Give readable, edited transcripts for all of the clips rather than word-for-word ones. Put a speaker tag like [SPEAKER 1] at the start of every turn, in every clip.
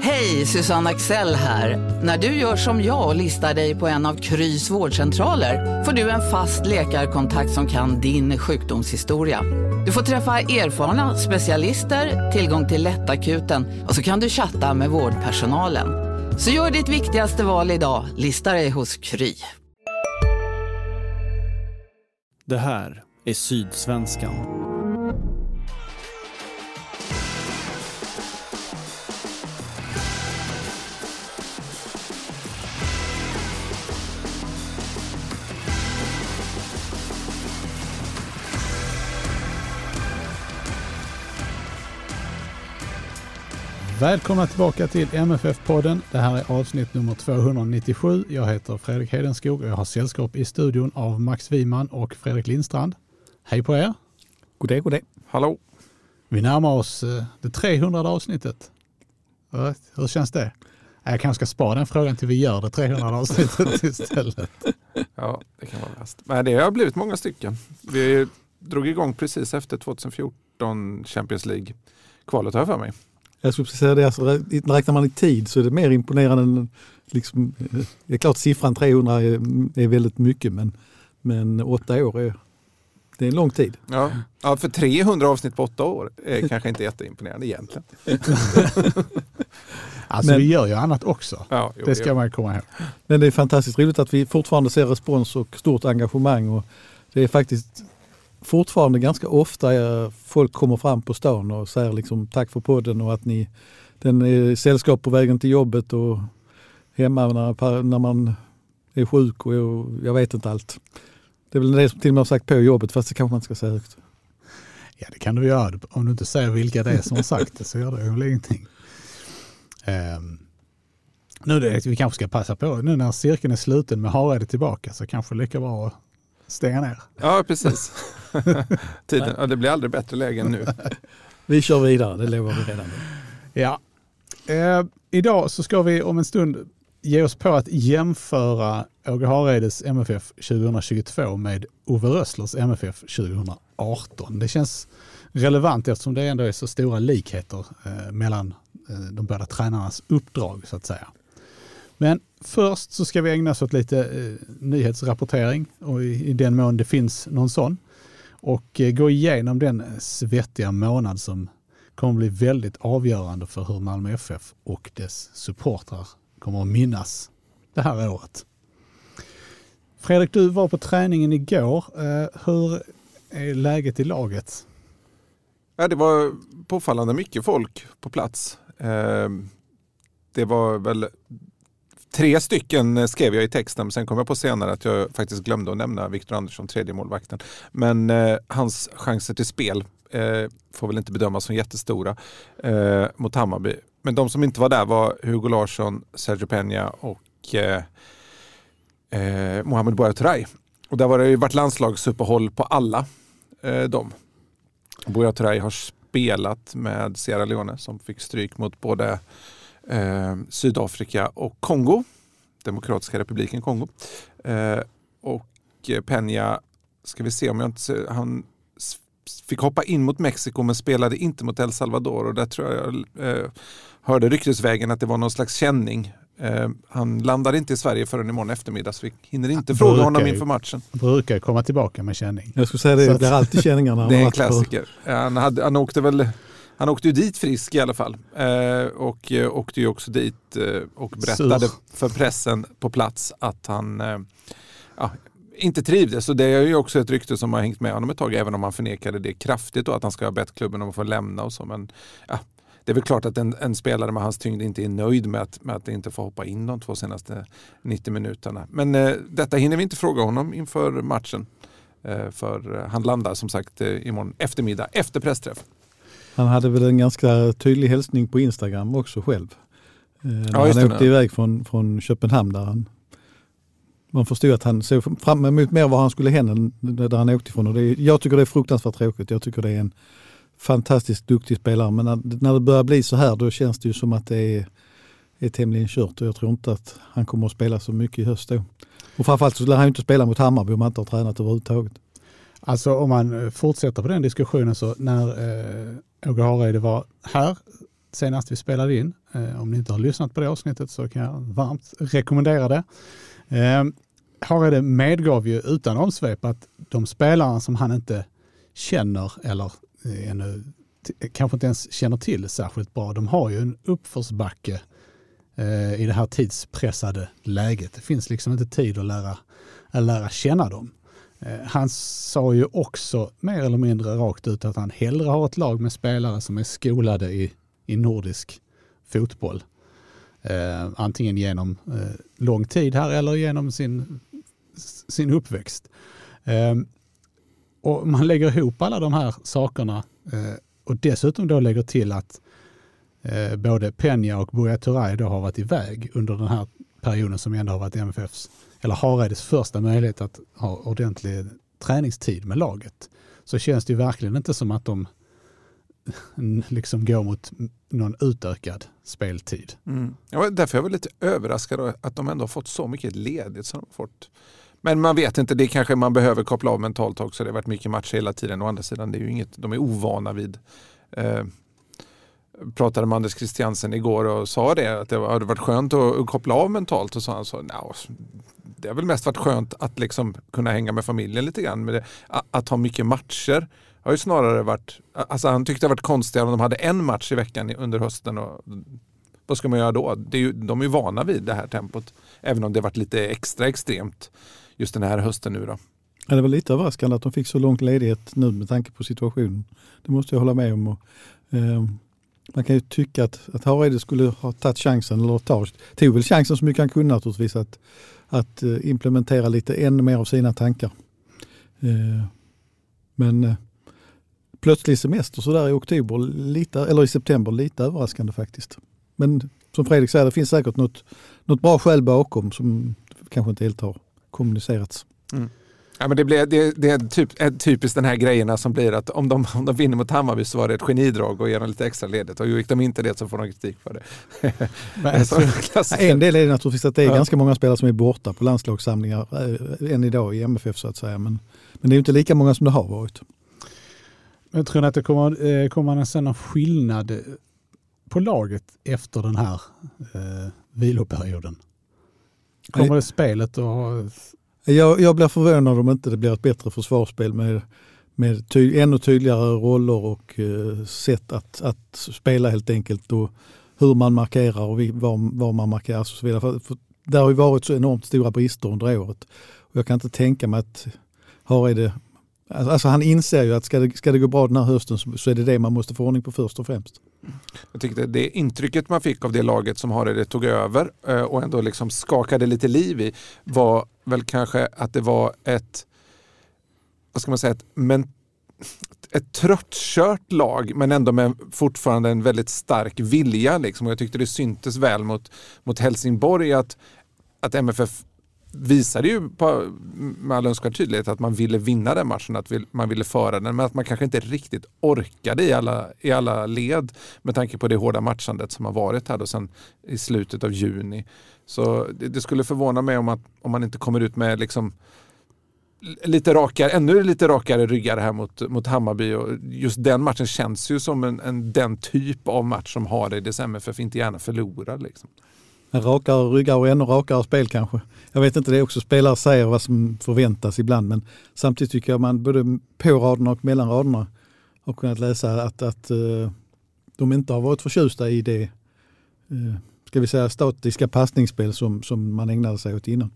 [SPEAKER 1] Hej, Susanne Axel här. När du gör som jag och listar dig på en av Krys vårdcentraler får du en fast läkarkontakt som kan din sjukdomshistoria. Du får träffa erfarna specialister, tillgång till lättakuten och så kan du chatta med vårdpersonalen. Så gör ditt viktigaste val idag, lista dig hos Kry.
[SPEAKER 2] Det här är Sydsvenskan.
[SPEAKER 3] Välkomna tillbaka till MFF-podden. Det här är avsnitt nummer 297. Jag heter Fredrik Hedenskog och jag har sällskap i studion av Max Wiman och Fredrik Lindstrand. Hej på er.
[SPEAKER 4] God dag. Hallå.
[SPEAKER 3] Vi närmar oss det 300 avsnittet. Hur känns det? Jag kanske ska spara den frågan till vi gör det 300 avsnittet istället.
[SPEAKER 4] Ja, det kan vara bäst. Men det har blivit många stycken. Vi drog igång precis efter 2014 Champions League-kvalet, har jag för mig.
[SPEAKER 5] Jag skulle säga det, alltså, räknar man i tid så är det mer imponerande än liksom, det är klart siffran 300 är väldigt mycket, men 8 år är en lång tid.
[SPEAKER 4] Ja, för 300 avsnitt på 8 år är kanske inte jätteimponerande egentligen.
[SPEAKER 3] Alltså vi gör ju annat också.
[SPEAKER 4] Ja,
[SPEAKER 3] det ska man komma ihåg.
[SPEAKER 5] Men det är fantastiskt roligt att vi fortfarande ser respons och stort engagemang, och det är faktiskt fortfarande ganska ofta folk kommer fram på stan och säger liksom tack för podden och att den är sällskap på vägen till jobbet och hemma när man är sjuk och jag vet inte allt. Det är väl det som till och med har sagt på jobbet, fast det kanske man inte ska säga högt.
[SPEAKER 3] Ja, det kan du göra. Om du inte säger vilka det är som har sagt det så gör det väl ingenting. Vi kanske ska passa på, nu när cirkeln är sluten med Hareide tillbaka så kanske lika bra att stänga ner.
[SPEAKER 4] Ja, precis. Tiden, ja, det blir aldrig bättre läge än nu.
[SPEAKER 5] Vi kör vidare, det lovar vi redan nu.
[SPEAKER 3] Ja. Idag så ska vi om en stund ge oss på att jämföra Åge Hareides MFF 2022 med Ove Rösslers MFF 2018. Det känns relevant eftersom det ändå är så stora likheter mellan de båda tränarnas uppdrag så att säga. Men först så ska vi ägna oss åt lite nyhetsrapportering och i den mån det finns någon sån. Och gå igenom den svettiga månad som kommer bli väldigt avgörande för hur Malmö FF och dess supportrar kommer att minnas det här året. Fredrik, du var på träningen igår. Hur är läget i laget?
[SPEAKER 4] Ja, det var påfallande mycket folk på plats. Det var väl 3 stycken skrev jag i texten, men sen kom jag på senare att jag faktiskt glömde att nämna Victor Andersson, 3:e målvakten. Men hans chanser till spel får väl inte bedömas som jättestora mot Hammarby. Men de som inte var där var Hugo Larsson, Sergio Peña och Mohamed Buya Turay. Och där var det ju varit landslagsuppehåll på alla dem. Buya Turay har spelat med Sierra Leone som fick stryk mot både Sydafrika och Kongo, Demokratiska republiken Kongo. Och Peña, ska vi se om jag inte... Han fick hoppa in mot Mexiko men spelade inte mot El Salvador, och där tror jag hörde ryktesvägen att det var någon slags känning. Han landade inte i Sverige förrän imorgon eftermiddag, så vi hinner inte fråga honom inför matchen.
[SPEAKER 3] Brukar komma tillbaka med känning.
[SPEAKER 5] Jag skulle säga det blir alltid känningarna.
[SPEAKER 4] Det är en klassiker. Han åkte ju dit frisk i alla fall. Och åkte ju också dit och berättade för pressen på plats att han inte trivdes. Så det är ju också ett rykte som har hängt med honom ett tag, även om han förnekade det kraftigt och att han ska ha bett klubben om att få lämna och så. Men det är väl klart att en spelare med hans tyngd inte är nöjd med att inte få hoppa in de 2 senaste 90 minuterna. Men detta hinner vi inte fråga honom inför matchen. För han landar som sagt imorgon eftermiddag efter pressträff. Han
[SPEAKER 5] hade väl en ganska tydlig hälsning på Instagram också själv. Han åkte iväg från Köpenhamn där man förstod att han såg fram emot mer vad han skulle hända där han åkte ifrån. Och jag tycker det är fruktansvärt tråkigt. Jag tycker det är en fantastiskt duktig spelare. Men när det börjar bli så här, då känns det ju som att det är tämligen kört. Och jag tror inte att han kommer att spela så mycket i höst då. Och framförallt så lär han inte spela mot Hammarby om han inte har tränat överhuvudtaget.
[SPEAKER 3] Alltså om man fortsätter på den diskussionen, så när Åge Hareide var här senast vi spelade in. Om ni inte har lyssnat på det avsnittet så kan jag varmt rekommendera det. Hareide medgav ju utan omsvep att de spelarna som han inte känner eller kanske inte ens känner till särskilt bra, de har ju en uppförsbacke i det här tidspressade läget. Det finns liksom inte tid att lära känna dem. Han sa ju också mer eller mindre rakt ut att han hellre har ett lag med spelare som är skolade i nordisk fotboll. Antingen genom lång tid här eller genom sin uppväxt. Och man lägger ihop alla de här sakerna och dessutom då lägger till att både Peña och Buya Turay då har varit iväg under den här perioden som ändå har varit MFFs eller Hareides första möjlighet att ha ordentlig träningstid med laget. Så känns det ju verkligen inte som att de liksom går mot någon utökad speltid.
[SPEAKER 4] Ja, därför är jag väl lite överraskad att de ändå har fått så mycket ledigt som de har fått. Men man vet inte, det kanske man behöver koppla av mentalt också. Det har varit mycket matcher hela tiden. Å andra sidan, det är ju inget, de är ovana vid. Pratade med Anders Christiansen igår och sa det, att det hade varit skönt att koppla av mentalt. Och så han sa, det har väl mest varit skönt att liksom kunna hänga med familjen lite grann. Men att ha mycket matcher har ju snarare varit, alltså han tyckte det varit konstigare om de hade en match i veckan under hösten. Och vad ska man göra då? De är ju vana vid det här tempot. Även om det varit lite extra extremt just den här hösten nu då.
[SPEAKER 5] Ja, det var lite överraskande att de fick så långt ledighet nu med tanke på situationen. Det måste jag hålla med om. Och, man kan ju tycka att Hareide skulle ha tagit chansen, eller tog väl chansen så mycket han kunde naturligtvis, att implementera lite ännu mer av sina tankar. Men plötsligt semester så där i oktober eller i september lite överraskande faktiskt. Men som Fredrik säger, det finns säkert något bra skäl bakom som kanske inte helt har kommunicerats.
[SPEAKER 4] Ja, men det är typiskt den här grejerna som blir att om de vinner mot Hammarby så var det ett genidrag och ger dem lite extra ledigt. Och gick de inte det så får de kritik för det.
[SPEAKER 5] En del är naturligtvis att det är ganska många spelare som är borta på landslagssamlingar än idag i MFF så att säga. Men det är ju inte lika många som det har varit.
[SPEAKER 3] Jag tror att det kommer en sån skillnad på laget efter den här viloperioden. Kommer det spelet att ha...
[SPEAKER 5] Jag blir förvånad om inte det blir ett bättre försvarsspel med ännu tydligare roller och sätt att spela helt enkelt och hur man markerar och var man markerar och så vidare. För det har ju varit så enormt stora brister under året. Och jag kan inte tänka mig att Hareide, alltså han inser ju att ska det gå bra den här hösten så är det man måste få ordning på först och främst.
[SPEAKER 4] Jag tyckte det intrycket man fick av det laget som Hareide tog över och ändå liksom skakade lite liv i var väl kanske att det var ett tröttkört lag men ändå med fortfarande en väldigt stark vilja liksom. Och jag tyckte det syntes väl mot Helsingborg att MFF visade ju med all önskvärd tydlighet att man ville vinna den matchen, att man ville föra den, men att man kanske inte riktigt orkade i alla led med tanke på det hårda matchandet som har varit här då sen i slutet av juni. Så det skulle förvåna mig om man inte kommer ut med liksom ännu lite rakare ryggar här mot Hammarby, och just den matchen känns ju som den typ av match som Hareides MFF inte gärna förlorar liksom.
[SPEAKER 5] En rakare ryggar och ännu rakare spel kanske. Jag vet inte, det är också spelare säger vad som förväntas ibland, men samtidigt tycker jag man både på raderna och mellan raderna har kunnat läsa att de inte har varit förtjusta i det ska vi säga statiska passningsspel som man ägnade sig åt innan.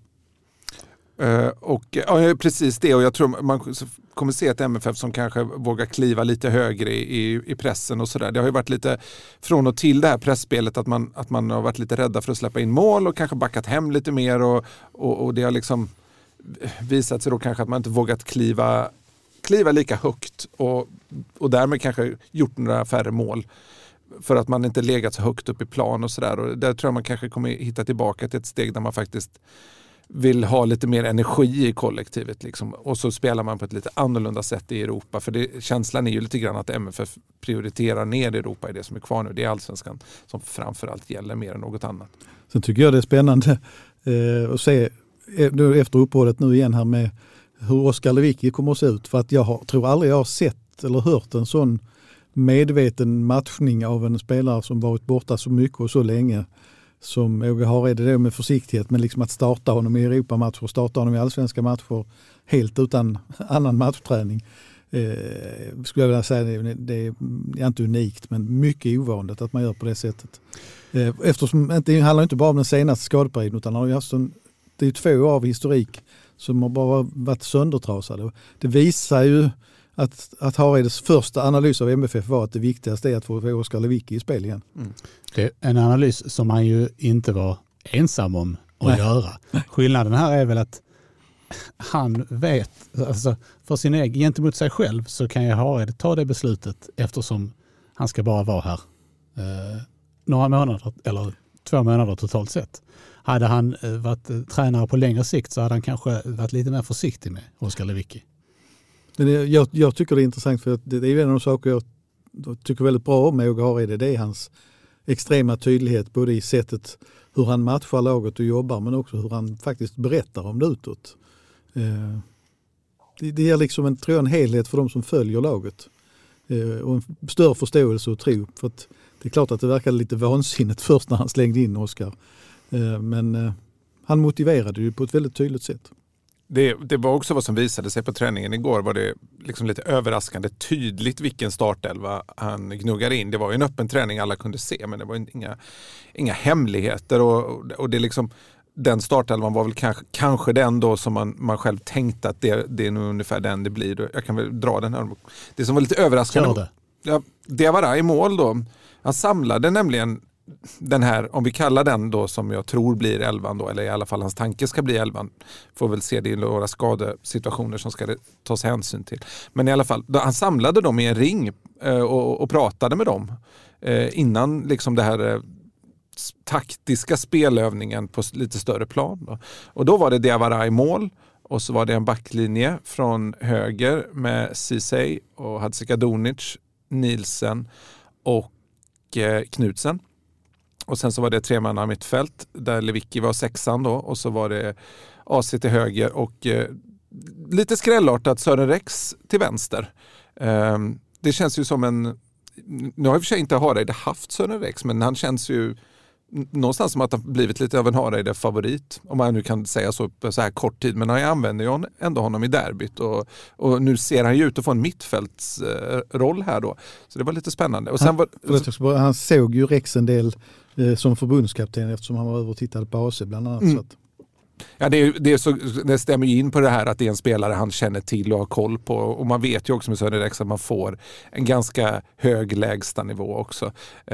[SPEAKER 4] Precis det, och jag tror man kommer se ett MFF som kanske vågar kliva lite högre i pressen och sådär. Det har ju varit lite från och till det här pressspelet att man har varit lite rädda för att släppa in mål och kanske backat hem lite mer och det har liksom visat sig då kanske att man inte vågat kliva lika högt och därmed kanske gjort några färre mål för att man inte legat så högt upp i plan och sådär, och där tror jag man kanske kommer hitta tillbaka till ett steg där man faktiskt vill ha lite mer energi i kollektivet liksom. Och så spelar man på ett lite annorlunda sätt i Europa, för känslan är ju lite grann att MFF prioriterar ner Europa i det som är kvar nu. Det är allsvenskan som framförallt gäller mer än något annat.
[SPEAKER 5] Sen tycker jag det är spännande att se efter uppehållet nu igen här med hur Oskar Lewicki kommer att se ut, för att tror aldrig jag har sett eller hört en sån medveten matchning av en spelare som varit borta så mycket och så länge som Åge Hareide då med försiktighet, men liksom att starta honom i Europamatcher, starta honom i allsvenska matcher helt utan annan matchträning. Skulle jag vilja säga det är inte unikt, men mycket ovanligt att man gör på det sättet. Eftersom det handlar inte bara om den senaste skadeperioden, utan har ju haft det är 2 år av historik som har bara varit söndertrasade. Det visar ju att Hareides första analys av MFF var att det viktigaste är att få Oskar Lewicki i spel igen.
[SPEAKER 3] Det är en analys som man ju inte var ensam om att göra. Skillnaden här är väl att han vet, alltså för sin egen, gentemot sig själv så kan jag Hareide ta det beslutet eftersom han ska bara vara här några månader eller 2 månader totalt sett. Hade han varit tränare på längre sikt så hade han kanske varit lite mer försiktig med Oskar Lewicki.
[SPEAKER 5] Jag tycker det är intressant för att det är en av de saker jag tycker väldigt bra om med Åge Hareide. Det är hans extrema tydlighet både i sättet hur han matchar laget och jobbar, men också hur han faktiskt berättar om det utåt. Det ger liksom en helhet för de som följer laget och en större förståelse och tro. För att det är klart att det verkade lite vansinnigt först när han slängde in Oskar. Men han motiverade ju på ett väldigt tydligt sätt.
[SPEAKER 4] Det var också vad som visade sig på träningen igår. Var det liksom lite överraskande tydligt vilken startelva han gnuggade in. Det var ju en öppen träning alla kunde se, men det var inga hemligheter. Och det liksom, den startelvan var väl kanske den då som man själv tänkte att det är nog ungefär den det blir. Jag kan väl dra den här. Det som var lite överraskande. Ja, Diawara i mål då. Han samlade nämligen den här, om vi kallar den då som jag tror blir 11 då, eller i alla fall hans tanke ska bli 11, får väl se det i några skadesituationer som ska det tas hänsyn till. Men i alla fall, han samlade dem i en ring och pratade med dem innan liksom det här taktiska spelövningen på lite större plan då. Och då var det Diawara i mål och så var det en backlinje från höger med Ceesay och Hadzikadunic, Nielsen och Knutsen. Och sen så var det 3-manna mittfält där Lewicki var 6:an då, och så var det AC till höger och lite skrällartat Sören Rex till vänster. Det känns ju som nu har i och för sig inte Hareide haft Sören Rex, men han känns ju någonstans som att han blivit lite av en Hareide-favorit, om man nu kan säga så på så här kort tid, men han använder ju ändå honom i derbyt och nu ser han ju ut att få en mittfältsroll här då, så det var lite spännande. Och sen
[SPEAKER 5] han såg ju Rex en del som förbundskapten eftersom han var över och tittade på AC bland annat. Så att...
[SPEAKER 4] Ja, det stämmer ju in på det här att det är en spelare han känner till och har koll på, och man vet ju också med Sören Rex att man får en ganska hög lägsta nivå också.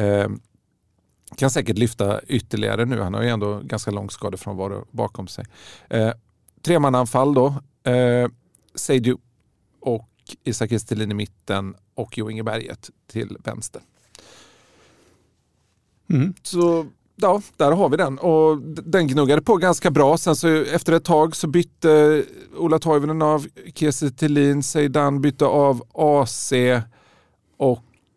[SPEAKER 4] Kan säkert lyfta ytterligare nu. Han har ju ändå ganska lång skadefrånvaro bakom sig. 3-mananfall då. Seidu och Isak Estelin i mitten och Jo Inge Berget till vänster. Så ja, där har vi den. Och den gnuggade på ganska bra. Sen så efter ett tag så bytte Ola Toivonen av Kiese Thelin. Zeidan bytte av AC och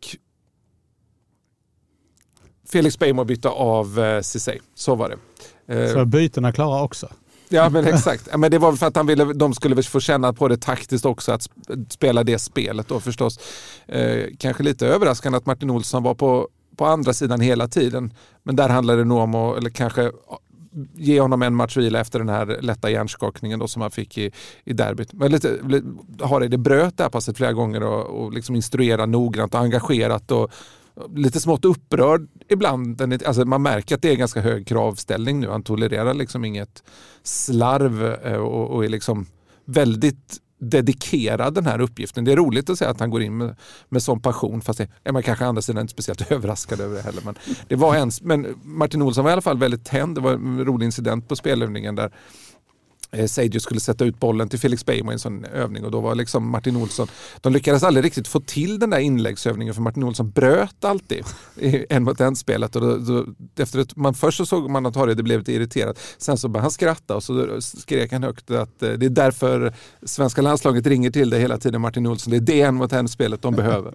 [SPEAKER 4] Felix Beijmo bytte av Ceesay. Så var det.
[SPEAKER 3] Så bytena klara också.
[SPEAKER 4] Ja, men exakt. Men det var för att de skulle få känna på det taktiskt också, att spela det spelet då förstås. Kanske lite överraskande att Martin Olsson var på andra sidan hela tiden. Men där handlade det nog om att, eller kanske ge honom en matchvila efter den här lätta hjärnskakningen då som han fick i derbyt. Men det bröt där passet flera gånger och liksom instruera noggrant och engagerat och lite smått upprörd ibland. Alltså man märker att det är ganska hög kravställning nu. Han tolererar liksom inget slarv och är liksom väldigt dedikerad den här uppgiften. Det är roligt att säga att han går in med sån passion, fast är man kanske andra sidan inte speciellt överraskad över det heller. Men det var men Martin Olsson var i alla fall väldigt tänd. Det var en rolig incident på spelövningen där Seidu skulle sätta ut bollen till Felix Beijmo i en sån övning, och då var liksom Martin Olsson, de lyckades aldrig riktigt få till den där inläggsövningen, för Martin Olsson bröt alltid en mot en spelet, och då efter först så såg man att det blev lite irriterat, sen så började han skratta och så skrek han högt att det är därför svenska landslaget ringer till det hela tiden, Martin Olsson, det är det en mot en spelet de behöver.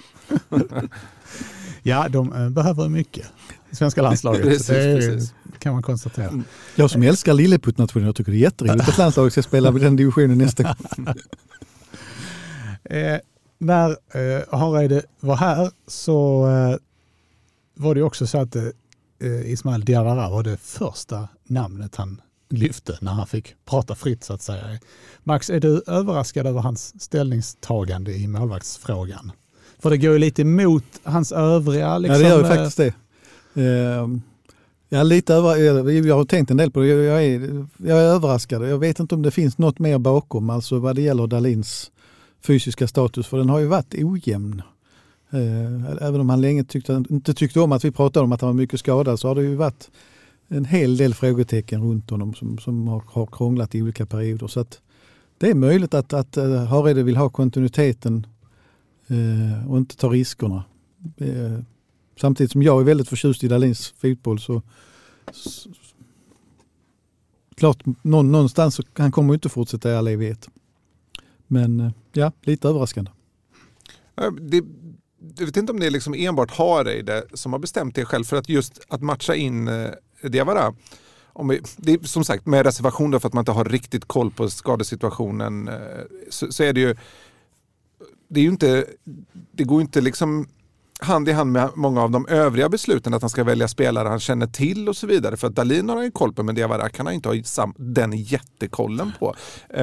[SPEAKER 3] Ja, de behöver mycket i svenska landslaget. Precis. Kan man konstatera.
[SPEAKER 5] Jag som älskar Lilleputt-nationen, jag tycker det är jätteroligt att landslaget ska spela med den divisionen nästa gång.
[SPEAKER 3] när Hareide var här så var det också så att Ismail Diawara var det första namnet han lyfte när han fick prata fritt så att säga. Max, är du överraskad över hans ställningstagande i målvaktsfrågan? För det går ju lite emot hans övriga... Liksom,
[SPEAKER 5] ja, det gör ju faktiskt det. Jag är lite jag har tänkt en del på det. Jag är överraskad. Jag vet inte om det finns något mer bakom, alltså vad det gäller Dahlins fysiska status, för den har ju varit ojämn. Även om han länge inte tyckte om att vi pratade om att han var mycket skadad, så har det ju varit en hel del frågetecken runt honom som har krånglat i olika perioder. Så att det är möjligt att Hareide vill ha kontinuiteten och inte ta riskerna. Samtidigt som jag är väldigt förtjust i Dahlins fotboll, så klart någonstans så han kommer inte fortsätta i all evighet. Men ja, lite överraskande.
[SPEAKER 4] Jag vet inte om det är liksom enbart Hareide som har bestämt det själv, för att just att matcha in Diawara. Det är som sagt med reservation för att man inte har riktigt koll på skadesituationen, så är det ju inte, det går inte liksom hand i hand med många av de övriga besluten att han ska välja spelare han känner till och så vidare, för att Dahlin har han ju koll på, men Diawara kan han inte ha den jättekollen på.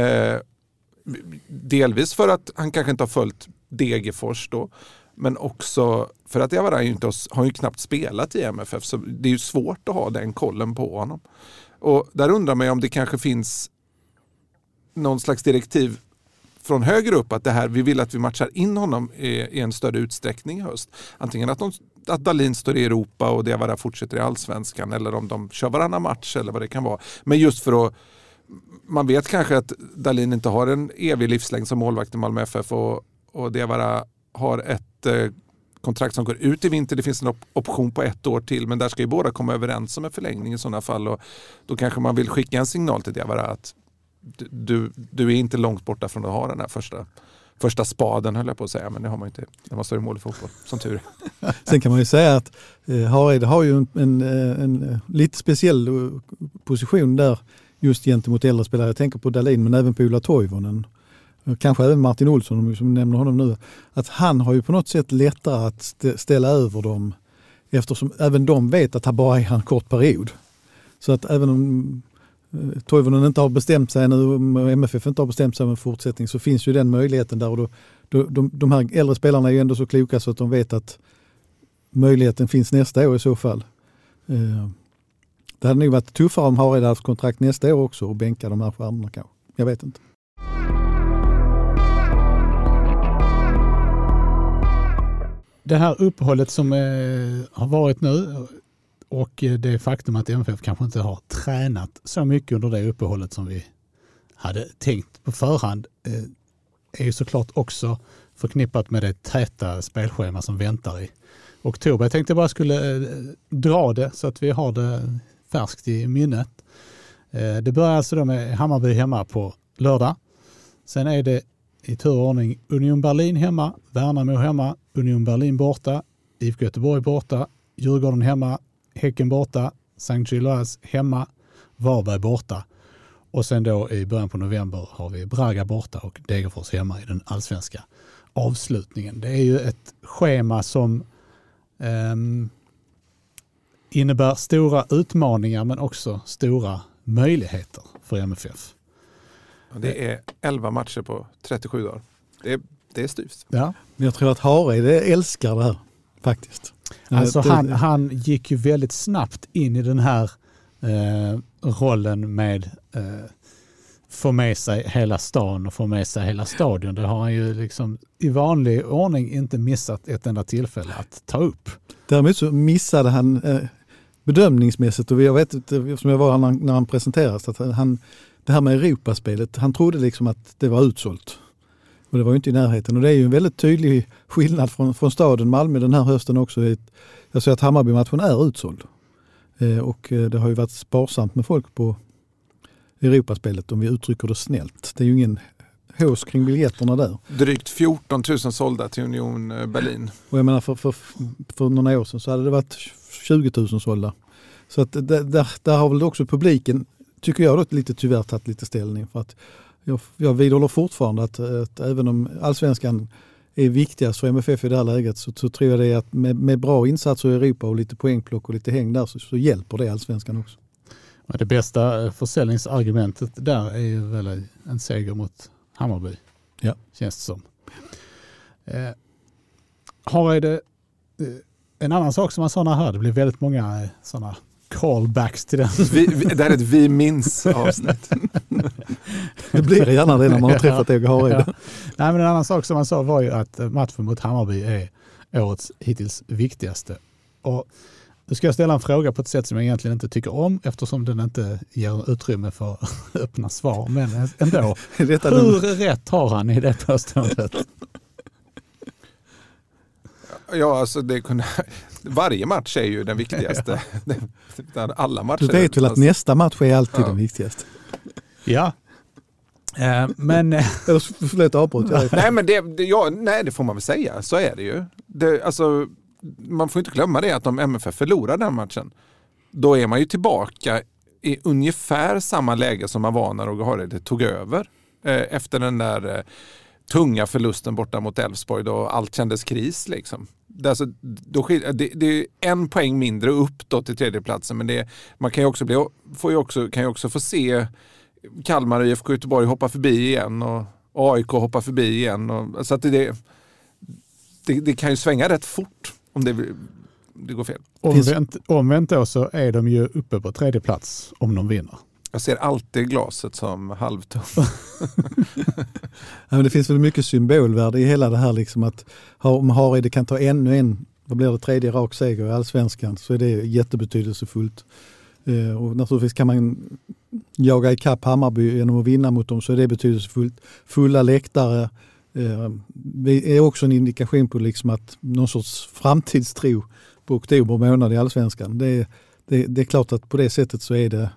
[SPEAKER 4] Delvis för att han kanske inte har följt Degerfors då, men också för att Diawara har ju knappt spelat i MFF, så det är ju svårt att ha den kollen på honom. Och där undrar man om det kanske finns någon slags direktiv från högre upp att vi vill att vi matchar in honom i en större utsträckning i höst. Antingen att Dahlin står i Europa och Diawara fortsätter i Allsvenskan, eller om de kör varannan match eller vad det kan vara. Men just för att man vet kanske att Dahlin inte har en evig livslängd som målvakt i Malmö FF och Diawara har ett kontrakt som går ut i vinter. Det finns en option på 1 år till, men där ska ju båda komma överens om en förlängning i sådana fall, och då kanske man vill skicka en signal till Diawara att du är inte långt borta från att ha den här första spaden, höll jag på att säga, men det har man inte när man står i mål i fotboll, som tur.
[SPEAKER 5] Sen kan man ju säga att Hareide har ju en lite speciell position där just gentemot äldre spelare. Jag tänker på Dahlin, men även på Ola Toivonen. Kanske även Martin Olsson, som nämner honom nu. Att han har ju på något sätt lättare att ställa över dem, eftersom även de vet att han bara är en kort period. Så att även om Toivonen inte har bestämt sig nu, och MFF inte har bestämt sig om en fortsättning, så finns ju den möjligheten där, och de här äldre spelarna är ju ändå så kloka så att de vet att möjligheten finns nästa år i så fall. Det hade nog varit tuffare om Hareide haft kontrakt nästa år också och bänka de här stjärnorna kanske. Jag vet inte.
[SPEAKER 3] Det här uppehållet som har varit nu, och det faktum att MFF kanske inte har tränat så mycket under det uppehållet som vi hade tänkt på förhand, är ju såklart också förknippat med det täta spelschema som väntar i oktober. Jag tänkte bara skulle dra det så att vi har det färskt i minnet. Det börjar alltså då med Hammarby hemma på lördag. Sen är det i tur och ordning Union Berlin hemma, Värnamo hemma, Union Berlin borta, IFK Göteborg borta, Djurgården hemma, Häcken borta, St. Gilloise hemma, Varberg borta. Och sen då i början på november har vi Braga borta och Degerfors hemma i den allsvenska avslutningen. Det är ju ett schema som innebär stora utmaningar, men också stora möjligheter för MFF.
[SPEAKER 4] Det är 11 matcher på 37 dagar. Det är styvt.
[SPEAKER 3] Ja.
[SPEAKER 5] Jag tror att Hareide älskar det här faktiskt.
[SPEAKER 3] Alltså han gick ju väldigt snabbt in i den här rollen med få med sig hela stan och få med sig hela stadion. Det har han ju liksom i vanlig ordning inte missat ett enda tillfälle att ta upp.
[SPEAKER 5] Däremot så missade han bedömningsmässigt, och jag vet inte, som jag var när han presenterades, att det här med Europaspelet, han trodde liksom att det var utsålt. Och det var ju inte i närheten. Och det är ju en väldigt tydlig skillnad från staden Malmö den här hösten också. Jag säger att Hammarby-matchen är utsåld. Och det har ju varit sparsamt med folk på Europaspelet, om vi uttrycker det snällt. Det är ju ingen hås kring biljetterna där.
[SPEAKER 4] Drygt 14 000 sålda till Union Berlin.
[SPEAKER 5] Och jag menar för några år sedan så hade det varit 20 000 sålda. Så att där har väl också publiken, tycker jag, då, lite tyvärr tagit lite ställning. För att jag vidhåller fortfarande att även om allsvenskan är viktigast för MFF i det här läget, så tror jag det är att med bra insatser i Europa och lite poängplock och lite häng där så hjälper det Allsvenskan också.
[SPEAKER 3] Ja, det bästa försäljningsargumentet där är ju väl en seger mot Hammarby.
[SPEAKER 5] Ja.
[SPEAKER 3] Känns det som. Har det en annan sak som man sa här, det blir väldigt många sådana callbacks till den.
[SPEAKER 4] Det här är ett vi minns avsnitt.
[SPEAKER 5] Det blir gärna det när man har träffat Åge Hareide.
[SPEAKER 3] Ja. Nej, men en annan sak som man sa var ju att matchen mot Hammarby är årets hittills viktigaste. Och nu ska jag ställa en fråga på ett sätt som jag egentligen inte tycker om, eftersom den inte ger utrymme för öppna svar. Men ändå, hur rätt har han i det påståendet?
[SPEAKER 4] Ja, alltså varje match är ju den viktigaste. Alla matcher.
[SPEAKER 5] Du vet väl att nästa match är alltid den viktigaste?
[SPEAKER 3] Ja. Men...
[SPEAKER 5] Förlåt, avbrott.
[SPEAKER 4] Nej, men det får man väl säga. Så är det ju. Man får inte glömma det att om MFF förlorar den matchen, då är man ju tillbaka i ungefär samma läge som man var när Åge Hareide tog över. Efter den där tunga förlusten borta mot Elfsborg då allt kändes kris liksom. Det är 1 poäng mindre upp då till tredjeplatsen, men man kan ju också få se Kalmar och IFK Göteborg hoppa förbi igen och AIK hoppa förbi igen. Så att det kan ju svänga rätt fort om det går fel.
[SPEAKER 3] Omvänt då så är de ju uppe på tredje plats om de vinner.
[SPEAKER 4] Jag ser alltid glaset som halvtomt.
[SPEAKER 5] Ja, men det finns väl mycket symbolvärde i hela det här liksom, att om Hareide kan ta ännu en, vad blir det, 3:e rak seger i Allsvenskan, så är det jättebetydelsefullt. Och naturligtvis kan man jaga ikapp Hammarby genom att vinna mot dem, så är det betydelsefullt. Fulla läktare är också en indikation på liksom att någon sorts framtidstro på oktober månad i Allsvenskan. Det är klart att på det sättet så är det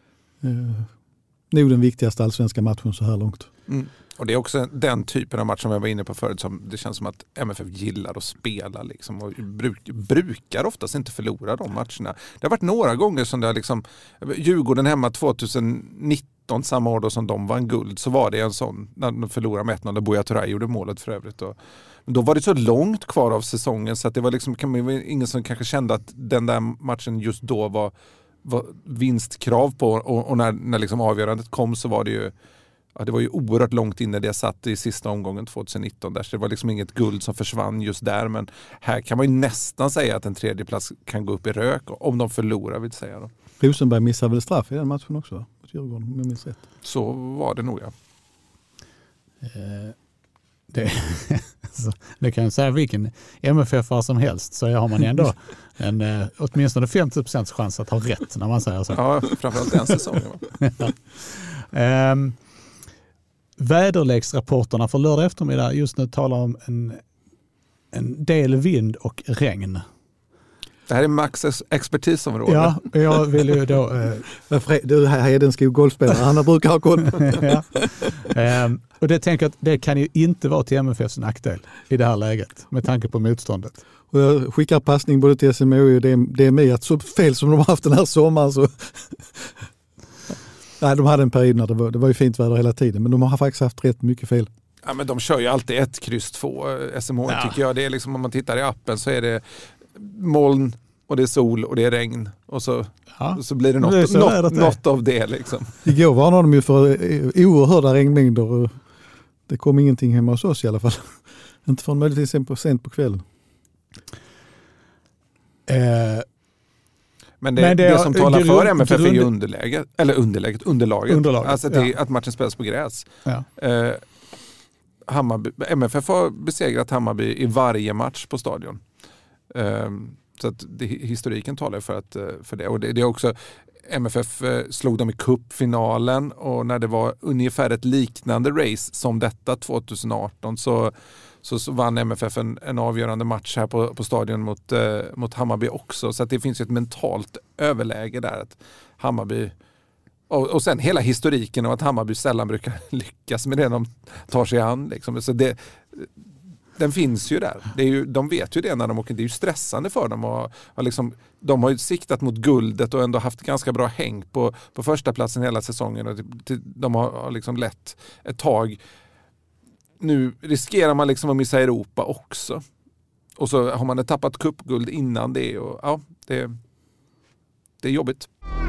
[SPEAKER 5] nog den viktigaste allsvenska matchen så här långt.
[SPEAKER 4] Mm. Och det är också den typen av match som jag var inne på förut, som det känns som att MFF gillar att spela liksom, och brukar oftast inte förlora de matcherna. Det har varit några gånger som det har liksom, Djurgården hemma 2019, samma år då som de vann guld, så var det en sån, när de förlorade med 1-0, där Buya Turay gjorde målet för övrigt. Men då var det så långt kvar av säsongen så att det var liksom, ingen som kanske kände att den där matchen just då var vinstkrav på, och när liksom avgörandet kom så var det ju, ja, det var ju oerhört långt in när det satt i sista omgången 2019 där, så det var liksom inget guld som försvann just där, men här kan man ju nästan säga att en tredje plats kan gå upp i rök om de förlorar, vill säga då.
[SPEAKER 5] Rosenberg missade väl straff i den matchen också, va? Djurgården, om jag minns rätt.
[SPEAKER 4] Så var det nog, ja.
[SPEAKER 3] Det kan jag säga vilken MFF-are som helst, så har man ändå åtminstone 50% chans att ha rätt när man säger så.
[SPEAKER 4] Ja, framförallt den säsongen.
[SPEAKER 3] Väderleksrapporterna för lördag eftermiddag just nu talar om en del vind och regn.
[SPEAKER 4] Det här är Max expertisområde.
[SPEAKER 3] Ja, jag vill ju då...
[SPEAKER 5] Du här är den golfspelare, han brukar ha koll.
[SPEAKER 3] Ja. Och det tänker att det kan ju inte vara till MFFs nackdel i det här läget med tanke på motståndet.
[SPEAKER 5] Och jag skickar passning både till SMHI och DMI att så fel som de har haft den här sommaren så... Nej, de hade en period när det var ju fint väder hela tiden, men de har faktiskt haft rätt mycket fel.
[SPEAKER 4] Ja, men de kör ju alltid 1-2 SMHI, tycker jag. Det är liksom, om man tittar i appen så är det moln och det är sol och det är regn och så blir det något av det liksom.
[SPEAKER 5] Igår varnade de ju för oerhörda regnmängder och det kom ingenting hemma hos oss i alla fall. Inte förrän möjligtvis sent på kvällen.
[SPEAKER 4] Men det som talar för MFF är ju underlaget. Alltså att matchen spelas på gräs. Ja. MFF har besegrat Hammarby i varje match på stadion. Så att historiken talar för det. Och det är också, MFF slog dem i cupfinalen, och när det var ungefär ett liknande race som detta 2018 så vann MFF en avgörande match här på stadion mot Hammarby också. Så att det finns ett mentalt överläge där, att Hammarby, och sen hela historiken av att Hammarby sällan brukar lyckas med det de tar sig an liksom. Så den finns ju där. De vet ju det när de åker. Det är ju stressande för dem. Och liksom, de har ju siktat mot guldet och ändå haft ganska bra häng på första platsen hela säsongen. Och de har liksom lett ett tag nu riskerar man liksom att missa Europa också. Och så har man tappat cupguld innan det. Och, ja, det är jobbigt.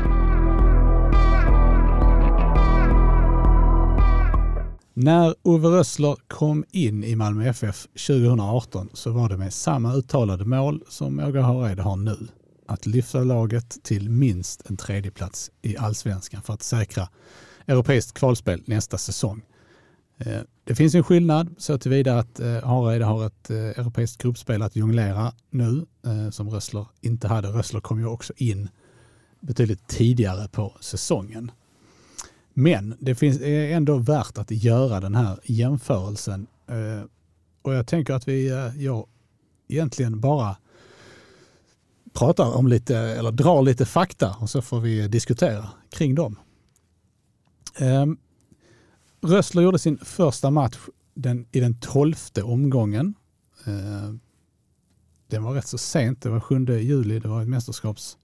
[SPEAKER 3] När Ove Rössler kom in i Malmö FF 2018 så var det med samma uttalade mål som Åge Hareide har nu. Att lyfta laget till minst en tredjeplats i Allsvenskan för att säkra europeiskt kvalspel nästa säsong. Det finns en skillnad så tillvida att Hareide har ett europeiskt gruppspel att jonglera nu som Rössler inte hade. Rössler kom ju också in betydligt tidigare på säsongen. Men det är ändå värt att göra den här jämförelsen. Och jag tänker att jag egentligen bara pratar om lite, eller drar lite fakta och så får vi diskutera kring dem. Rössler gjorde sin första match i den 12:e omgången. Den var rätt så sent, det var 7 juli, det var ett mästerskapsår.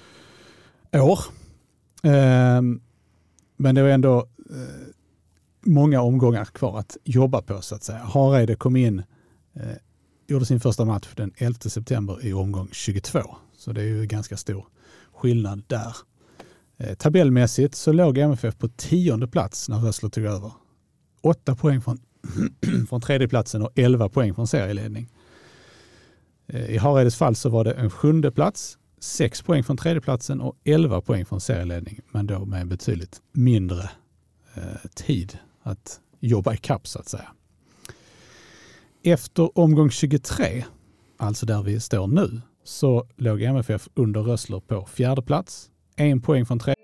[SPEAKER 3] Men det var ändå många omgångar kvar att jobba på så att säga. Hareide kom in, gjorde sin första match den 11 september i omgång 22. Så det är ju ganska stor skillnad där. Tabellmässigt så låg MFF på 10:e plats när Rössler tog över. 8 poäng från tredjeplatsen och 11 poäng från serieledning. I Hareides fall så var det en 7:e plats, 6 poäng från tredjeplatsen och 11 poäng från serieledning. Men då med betydligt mindre tid att jobba i kapp så att säga. Efter omgång 23, alltså där vi står nu, så låg MFF under Rössler på 4:e plats. 1 poäng från tredje.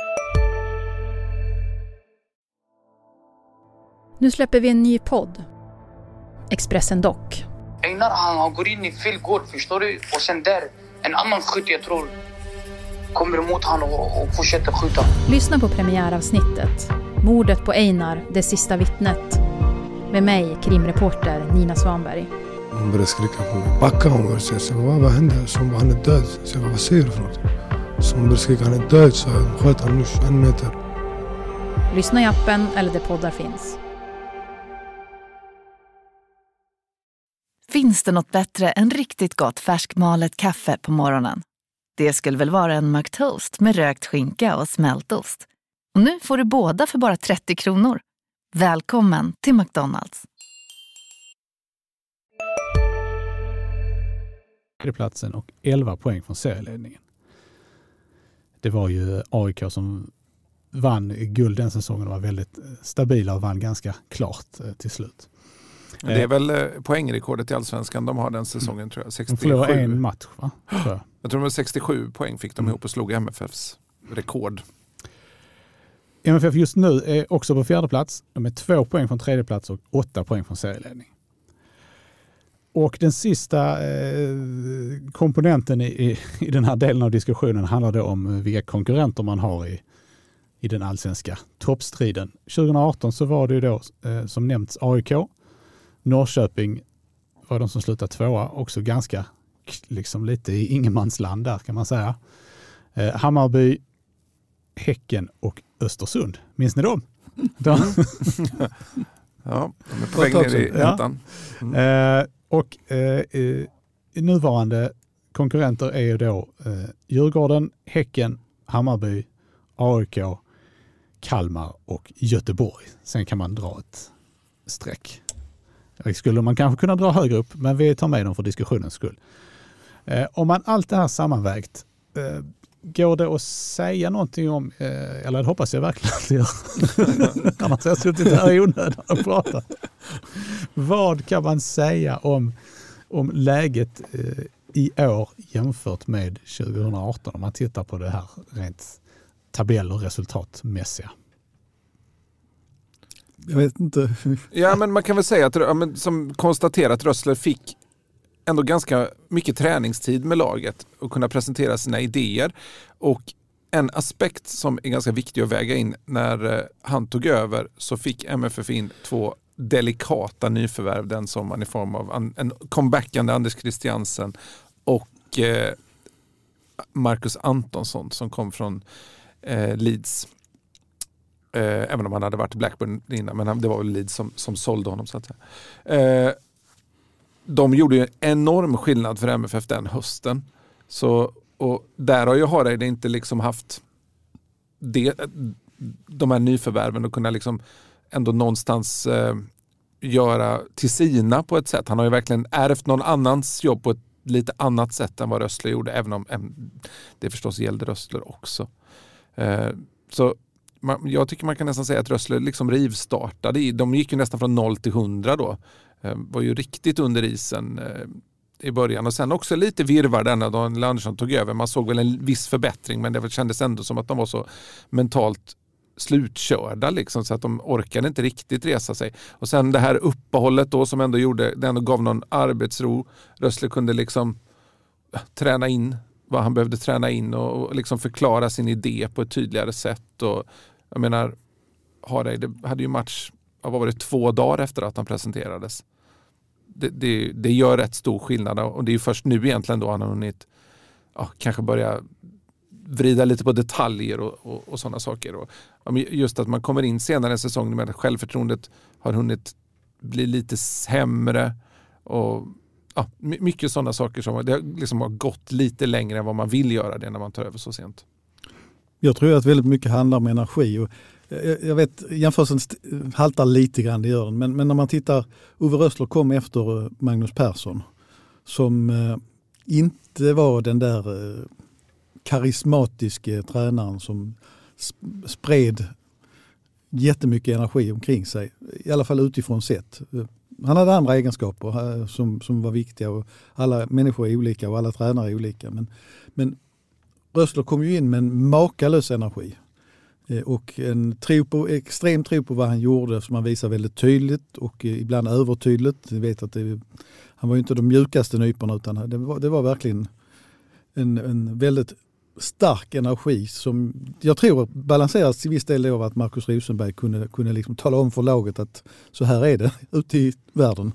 [SPEAKER 6] Nu släpper vi en ny podd. Expressen Dock.
[SPEAKER 7] Einar han går in i fel gård, förstår du? Och sen där, en annan skytt jag tror kommer emot han och fortsätter skjuta.
[SPEAKER 6] Lyssna på premiäravsnittet. Mordet på Einar, det sista vittnet. Med mig, krimreporter Nina Svanberg.
[SPEAKER 8] Hon började skrika på mig. Backa hon började säga. Så vad hände? Så han är död. Så vad säger du för något? Så hon började skrika, han är död. Så jag sköt han nu 1 meter.
[SPEAKER 6] Lyssna i appen eller där poddar finns.
[SPEAKER 9] Finns det något bättre än riktigt gott färskmalet kaffe på morgonen? Det skulle väl vara en McToast med rökt skinka och smältost. Och nu får du båda för bara 30 kronor. Välkommen till McDonald's.
[SPEAKER 3] Platsen och 11 poäng från serieledningen. Det var ju AIK som vann guld den säsongen och var väldigt stabila och vann ganska klart till slut.
[SPEAKER 4] Det är väl poängrekordet i Allsvenskan de har den säsongen tror jag. 67.
[SPEAKER 3] De förlorade en match va?
[SPEAKER 4] Jag tror det var 67 poäng fick de ihop och slog MFFs rekord.
[SPEAKER 3] MFF just nu är också på 4:e plats. De är 2 poäng från tredje plats och 8 poäng från serieledning. Och den sista komponenten i den här delen av diskussionen handlar då om vilka konkurrenter man har i den allsvenska toppstriden. 2018 så var det ju då som nämnts AIK. Norrköping var de som slutade 2:a, också ganska liksom lite i ingenmansland där kan man säga. Hammarby, Häcken och Östersund. Minns ni dem?
[SPEAKER 4] Ja, de är på väg ner i ettan.
[SPEAKER 3] Och nuvarande konkurrenter är ju då Djurgården, Häcken, Hammarby, AIK, Kalmar och Göteborg. Sen kan man dra ett streck. Skulle man kanske kunna dra högre upp, men vi tar med dem för diskussionens skull. Om man allt det här sammanvägt, går det att säga någonting om, eller det hoppas jag verkligen att det gör. Annars har jag suttit här i onödan och pratat. Vad kan man säga om läget i år jämfört med 2018 om man tittar på det här rent tabell- och resultatmässiga?
[SPEAKER 5] Jag vet inte.
[SPEAKER 4] Ja, men man kan väl säga att som konstaterat Rössler fick ändå ganska mycket träningstid med laget och kunna presentera sina idéer. Och en aspekt som är ganska viktig att väga in när han tog över så fick MFF in 2 delikata nyförvärv den sommaren i form av en comebackande Anders Christiansen och Marcus Antonsson som kom från Leeds. Även om han hade varit i Blackburn innan, men det var väl Leeds som sålde honom så att säga. De gjorde ju en enorm skillnad för MFF den hösten. Och där har ju Hareide inte liksom haft de här nyförvärven och kunna liksom ändå någonstans göra till sina på ett sätt. Han har ju verkligen ärvt någon annans jobb på ett lite annat sätt än vad Rössler gjorde, även om det förstås gällde Rössler också. Så jag tycker man kan nästan säga att Rössler liksom rivstartade. De gick ju nästan från 0 till 100 då. Var ju riktigt under isen i början. Och sen också lite virvar där när Daniel Andersson tog över. Man såg väl en viss förbättring, men det kändes ändå som att de var så mentalt slutkörda liksom, så att de orkade inte riktigt resa sig. Och sen det här uppehållet då som ändå gav någon arbetsro. Rössler kunde liksom träna in vad han behövde träna in och liksom förklara sin idé på ett tydligare sätt. Och jag menar, Hareide hade ju match, vad var det, 2 dagar efter att han presenterades. Det gör rätt stor skillnad, och det är ju först nu egentligen då han har hunnit kanske börja vrida lite på detaljer och sådana saker. Och just att man kommer in senare i säsongen med att självförtroendet har hunnit bli lite sämre och mycket sådana saker som det liksom har gått lite längre än vad man vill göra det när man tar över så sent.
[SPEAKER 5] Jag tror att väldigt mycket handlar om energi, och jag vet, jämförelsen haltar lite grann, det gör den, men när man tittar, Ove Rössler kom efter Magnus Persson som inte var den där karismatiska tränaren som spred jättemycket energi omkring sig, i alla fall utifrån sett. Han hade andra egenskaper som var viktiga, och alla människor är olika och alla tränare är olika. Men Rössler kom ju in med en makalös energi och en extrem tro på vad han gjorde, som han visar väldigt tydligt och ibland övertydligt. Jag vet att han var ju inte de mjukaste nyporna, utan det var verkligen en väldigt stark energi som jag tror balanseras till viss del av att Marcus Rosenberg kunde liksom tala om för laget att så här är det ute i världen.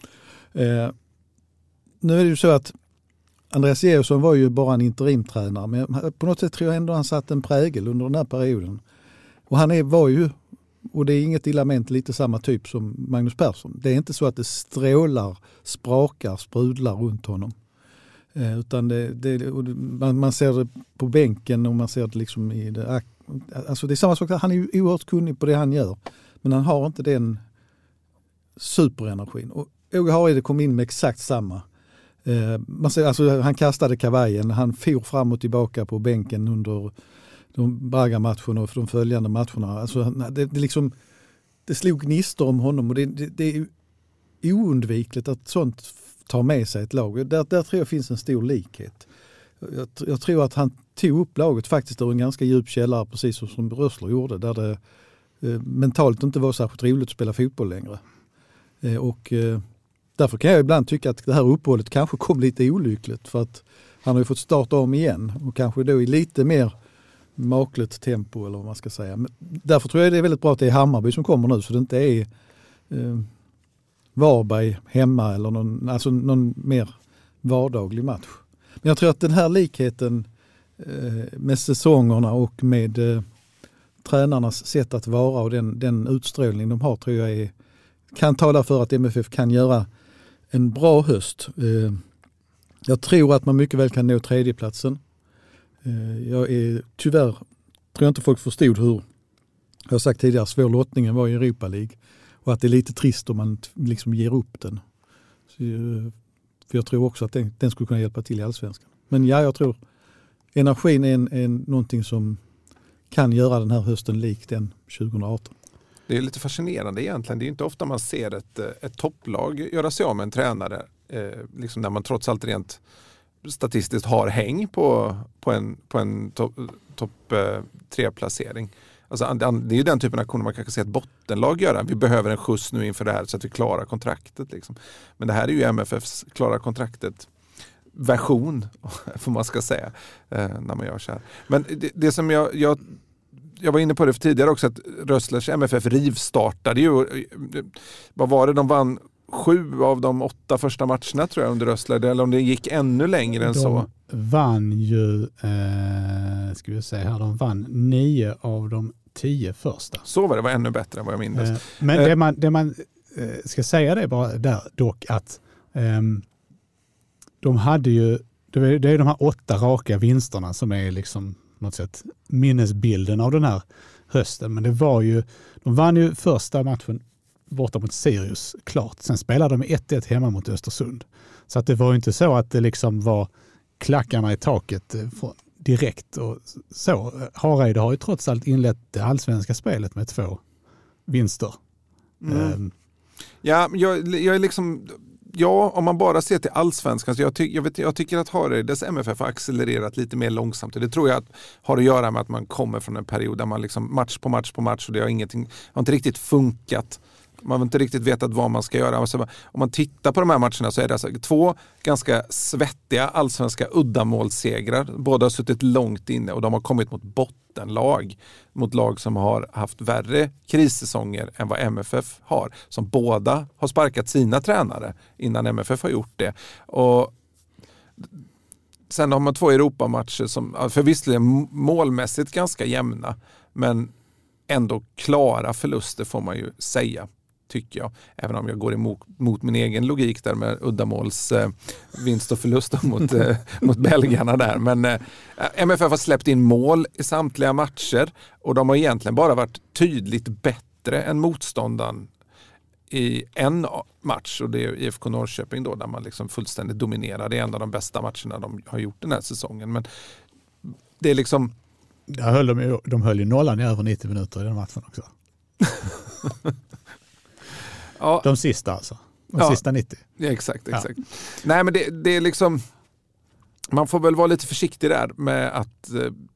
[SPEAKER 5] Nu är det ju så att Andreas Georgsson var ju bara en interimtränare, men på något sätt tror jag ändå han satt en prägel under den här perioden. Och han var ju, och det är inget illa ment, lite samma typ som Magnus Persson. Det är inte så att det strålar, sprakar, sprudlar runt honom. Utan man ser det på bänken och man ser det liksom i det. Alltså det är samma sak, han är ju oerhört kunnig på det han gör, men han har inte den superenergin. Och Åge Hareide kom in med exakt samma. Man ser, alltså, han kastade kavajen, han for fram och tillbaka på bänken under de Braga-matcherna och de följande matcherna. Alltså, det slog gnistor om honom, och det är oundvikligt att sånt tar med sig ett lag. Där tror jag finns en stor likhet. Jag tror att han tog upp laget faktiskt ur en ganska djup källare, precis som Rössler gjorde, där det mentalt inte var särskilt roligt att spela fotboll längre. Och därför kan jag ibland tycka att det här uppehållet kanske kom lite olyckligt, för att han har ju fått starta om igen och kanske då i lite mer makligt tempo, eller vad man ska säga. Men därför tror jag det är väldigt bra att det är Hammarby som kommer nu, så det inte är Varberg hemma eller någon mer vardaglig match. Men jag tror att den här likheten med säsongerna och med tränarnas sätt att vara och den utstrålning de har, tror jag kan tala för att MFF kan göra en bra höst. Jag tror att man mycket väl kan nå tredjeplatsen. Tyvärr tror jag inte folk förstod hur, jag har sagt tidigare, svår lottningen var i Europa League. Och att det är lite trist om man liksom ger upp den. För jag tror också att den skulle kunna hjälpa till i Allsvenskan. Men jag tror energin är någonting som kan göra den här hösten lik den 2018.
[SPEAKER 4] Det är lite fascinerande egentligen. Det är inte ofta man ser ett topplag göra sig av med en tränare. Liksom när man trots allt rent statistiskt har häng på en topp 3-placering. Alltså, det är ju den typen av aktioner man kanske ser ett bottenlag göra. Vi behöver en skjuts nu inför det här så att vi klarar kontraktet. Liksom. Men det här är ju MFFs klara kontraktet version, får man ska säga, när man gör så här. Men det som jag var inne på det för tidigare också, att Rösslers MFF rivstartade ju. Vad var det? De vann 7 av de 8 första matcherna tror jag under Rössler, eller om det gick ännu längre än så.
[SPEAKER 3] De vann ju, ska vi se här, de vann 9 av de 10 första.
[SPEAKER 4] Så var det ännu bättre än vad jag minns.
[SPEAKER 3] Men det man ska säga det bara där dock att de hade ju, det är de här 8 raka vinsterna som är liksom något sätt minnesbilden av den här hösten. Men det var ju, de vann ju första matchen borta mot Sirius, klart. Sen spelade de 1-1 hemma mot Östersund. Så att det var ju inte så att det liksom var klackarna i taket direkt. Och så. Hareide har ju trots allt inlett det allsvenska spelet med 2 vinster.
[SPEAKER 4] Ja, jag är liksom... Ja, om man bara ser till allsvenskan, så jag tycker att Hareides MFF har accelererat lite mer långsamt. Det tror jag har att göra med att man kommer från en period där man liksom match på match och det har inte riktigt funkat. Man har inte riktigt vetat vad man ska göra. Alltså, om man tittar på de här matcherna så är det alltså 2 ganska svettiga allsvenska uddamålssegrar. Båda har suttit långt inne och de har kommit mot bottenlag. Mot lag som har haft värre krissäsonger än vad MFF har. Som båda har sparkat sina tränare innan MFF har gjort det. Och sen har man 2 Europamatcher som förvisserligen målmässigt ganska jämna. Men ändå klara förluster får man ju säga, tycker jag. Även om jag går emot min egen logik där med uddamåls vinst och förlust mot belgarna där. Men MFF har släppt in mål i samtliga matcher och de har egentligen bara varit tydligt bättre än motståndaren i en match, och det är IFK Norrköping då, där man liksom fullständigt dominerar. Det är en av de bästa matcherna de har gjort den här säsongen. Men det är liksom...
[SPEAKER 3] De höll ju nollan i över 90 minuter i den matchen också.
[SPEAKER 4] Ja.
[SPEAKER 3] De sista alltså. Sista 90.
[SPEAKER 4] Ja, exakt. Ja. Nej, men det är liksom... Man får väl vara lite försiktig där med att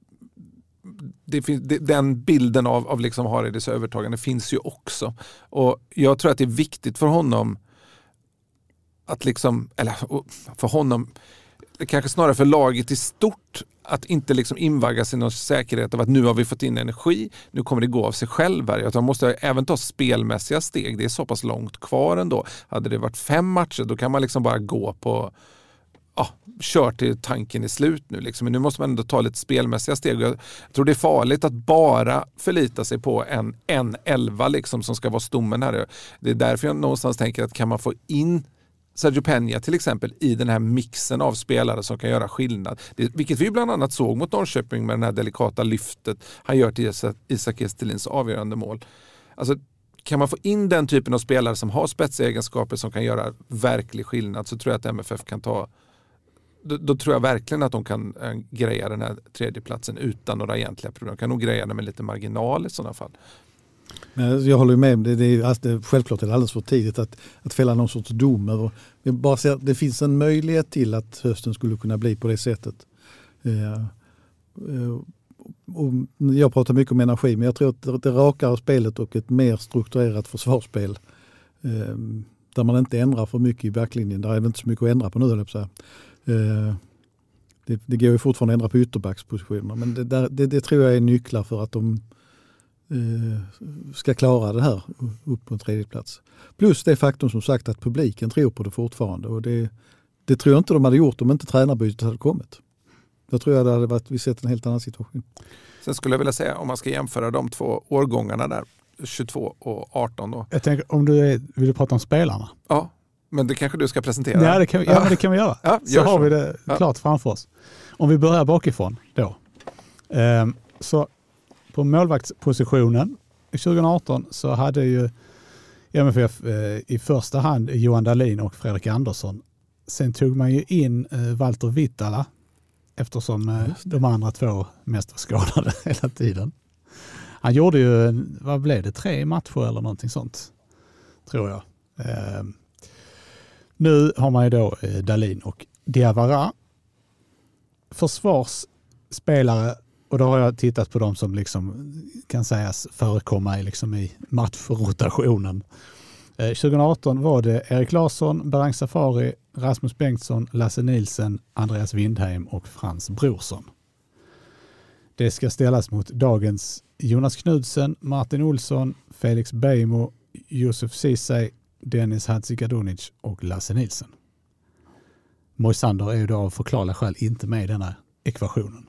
[SPEAKER 4] den bilden av liksom Hareides övertagande finns ju också. Och jag tror att det är viktigt för honom att liksom... Eller för honom... Kanske snarare för laget i stort, att inte liksom invaggas i någon säkerhet av att nu har vi fått in energi, nu kommer det gå av sig själv här. Man måste även ta spelmässiga steg, det är så pass långt kvar ändå. Hade det varit 5 matcher, då kan man liksom bara gå på kör till tanken i slut nu liksom. Men nu måste man ändå ta lite spelmässiga steg. Jag tror det är farligt att bara förlita sig på en 11 liksom, som ska vara stommen här. Det är därför jag någonstans tänker att kan man få in Sergio Peña till exempel i den här mixen av spelare som kan göra skillnad. Vilket vi bland annat såg mot Norrköping med den här delikata lyftet han gör till Isak Estelins avgörande mål. Alltså, kan man få in den typen av spelare som har spetsegenskaper som kan göra verklig skillnad, så tror jag att MFF kan ta... Då tror jag verkligen att de kan greja den här 3:e platsen utan några egentliga problem. De kan nog greja det med lite marginal i sådana fall.
[SPEAKER 5] Men jag håller med. Självklart är det alldeles för tidigt att fälla någon sorts dom över. Jag bara ser att det finns en möjlighet till att hösten skulle kunna bli på det sättet. Och jag pratar mycket om energi, men jag tror att det rakare spelet och ett mer strukturerat försvarsspel där man inte ändrar för mycket i backlinjen. Där är det inte så mycket att ändra på nu. Det går ju fortfarande att ändra på ytterbackspositioner, men det tror jag är nycklar för att de ska klara det här upp på en 3:e plats. Plus det faktum som sagt att publiken tror på det fortfarande, och det tror jag inte de hade gjort om inte tränarbytet hade kommit. Då tror jag det hade varit, vi sett en helt annan situation.
[SPEAKER 4] Sen skulle jag vilja säga, om man ska jämföra de 2 årgångarna där, 22 och 18 då.
[SPEAKER 3] Jag tänker, om vill du prata om spelarna?
[SPEAKER 4] Ja, men det kanske du ska presentera.
[SPEAKER 3] Ja, men det kan vi göra.
[SPEAKER 4] Ja,
[SPEAKER 3] så har vi det klart framför oss. Om vi börjar bakifrån då. Så på målvaktspositionen 2018 så hade ju MFF i första hand Johan Dahlin och Fredrik Andersson. Sen tog man ju in Walter Vittala eftersom de andra 2 mest var skadade hela tiden. Han gjorde ju, vad blev det, 3 matcher eller någonting sånt, tror jag. Nu har man ju då Dahlin och Diawara. Försvarsspelare, och då har jag tittat på dem som liksom kan sägas förekomma i matchrotationen. 2018 var det Erik Larsson, Berang Safari, Rasmus Bengtsson, Lasse Nielsen, Andreas Windheim och Frans Brorsson. Det ska ställas mot dagens Jonas Knudsen, Martin Olsson, Felix Beijmo, Josef Ceesay, Dennis Hadzikadunic och Lasse Nilsson. Moisander är ju då av förklarliga skäl inte med i denna ekvationen.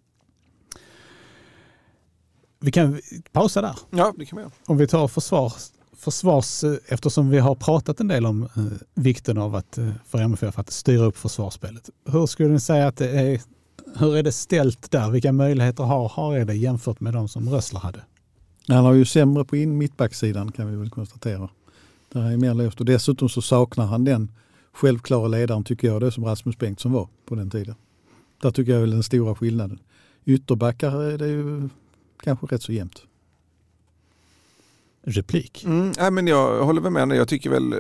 [SPEAKER 3] Vi kan pausa där.
[SPEAKER 4] Ja, det kan vi göra.
[SPEAKER 3] Om vi tar försvars, eftersom vi har pratat en del om vikten av att för MFF att styra upp försvarsspelet. Hur skulle ni säga att hur är det ställt där? Vilka möjligheter har det jämfört med de som Rössler hade?
[SPEAKER 5] Han har ju sämre på mittbacksidan kan vi väl konstatera. Det är mer löst och dessutom så saknar han den självklara ledaren tycker jag det som Rasmus Bengtsson var på den tiden. Där tycker jag väl den stora skillnaden. Ytterbackar är det ju kanske rätt så jämnt.
[SPEAKER 3] Replik.
[SPEAKER 4] Nej, men jag håller med. Jag tycker väl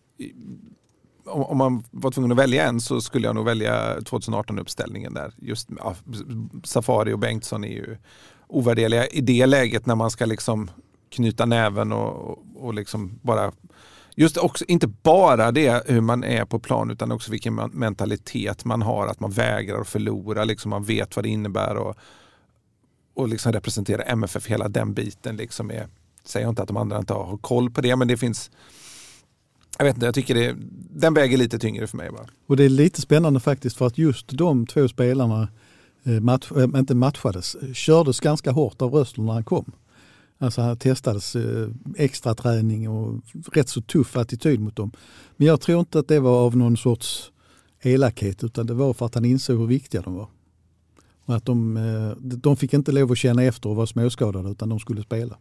[SPEAKER 4] om man var tvungen att välja en så skulle jag nog välja 2018-uppställningen där. Just Safari och Bengtsson är ju ovärderliga i det läget när man ska liksom knyta näven och liksom bara just också inte bara det hur man är på plan utan också vilken mentalitet man har, att man vägrar att förlora, liksom man vet vad det innebär och liksom representera MFF hela den biten liksom är, säger jag inte att de andra inte har koll på det, men det finns, jag vet inte, jag tycker den väger lite tyngre för mig bara.
[SPEAKER 5] Och det är lite spännande faktiskt för att just de två spelarna inte matchades, kördes ganska hårt av Rössler när han kom. Alltså han testades extra träning och rätt så tuff attityd mot dem. Men jag tror inte att det var av någon sorts elakhet utan det var för att han insåg hur viktiga de var. Och att de fick inte lov att känna efter och vara småskadade utan de skulle spela.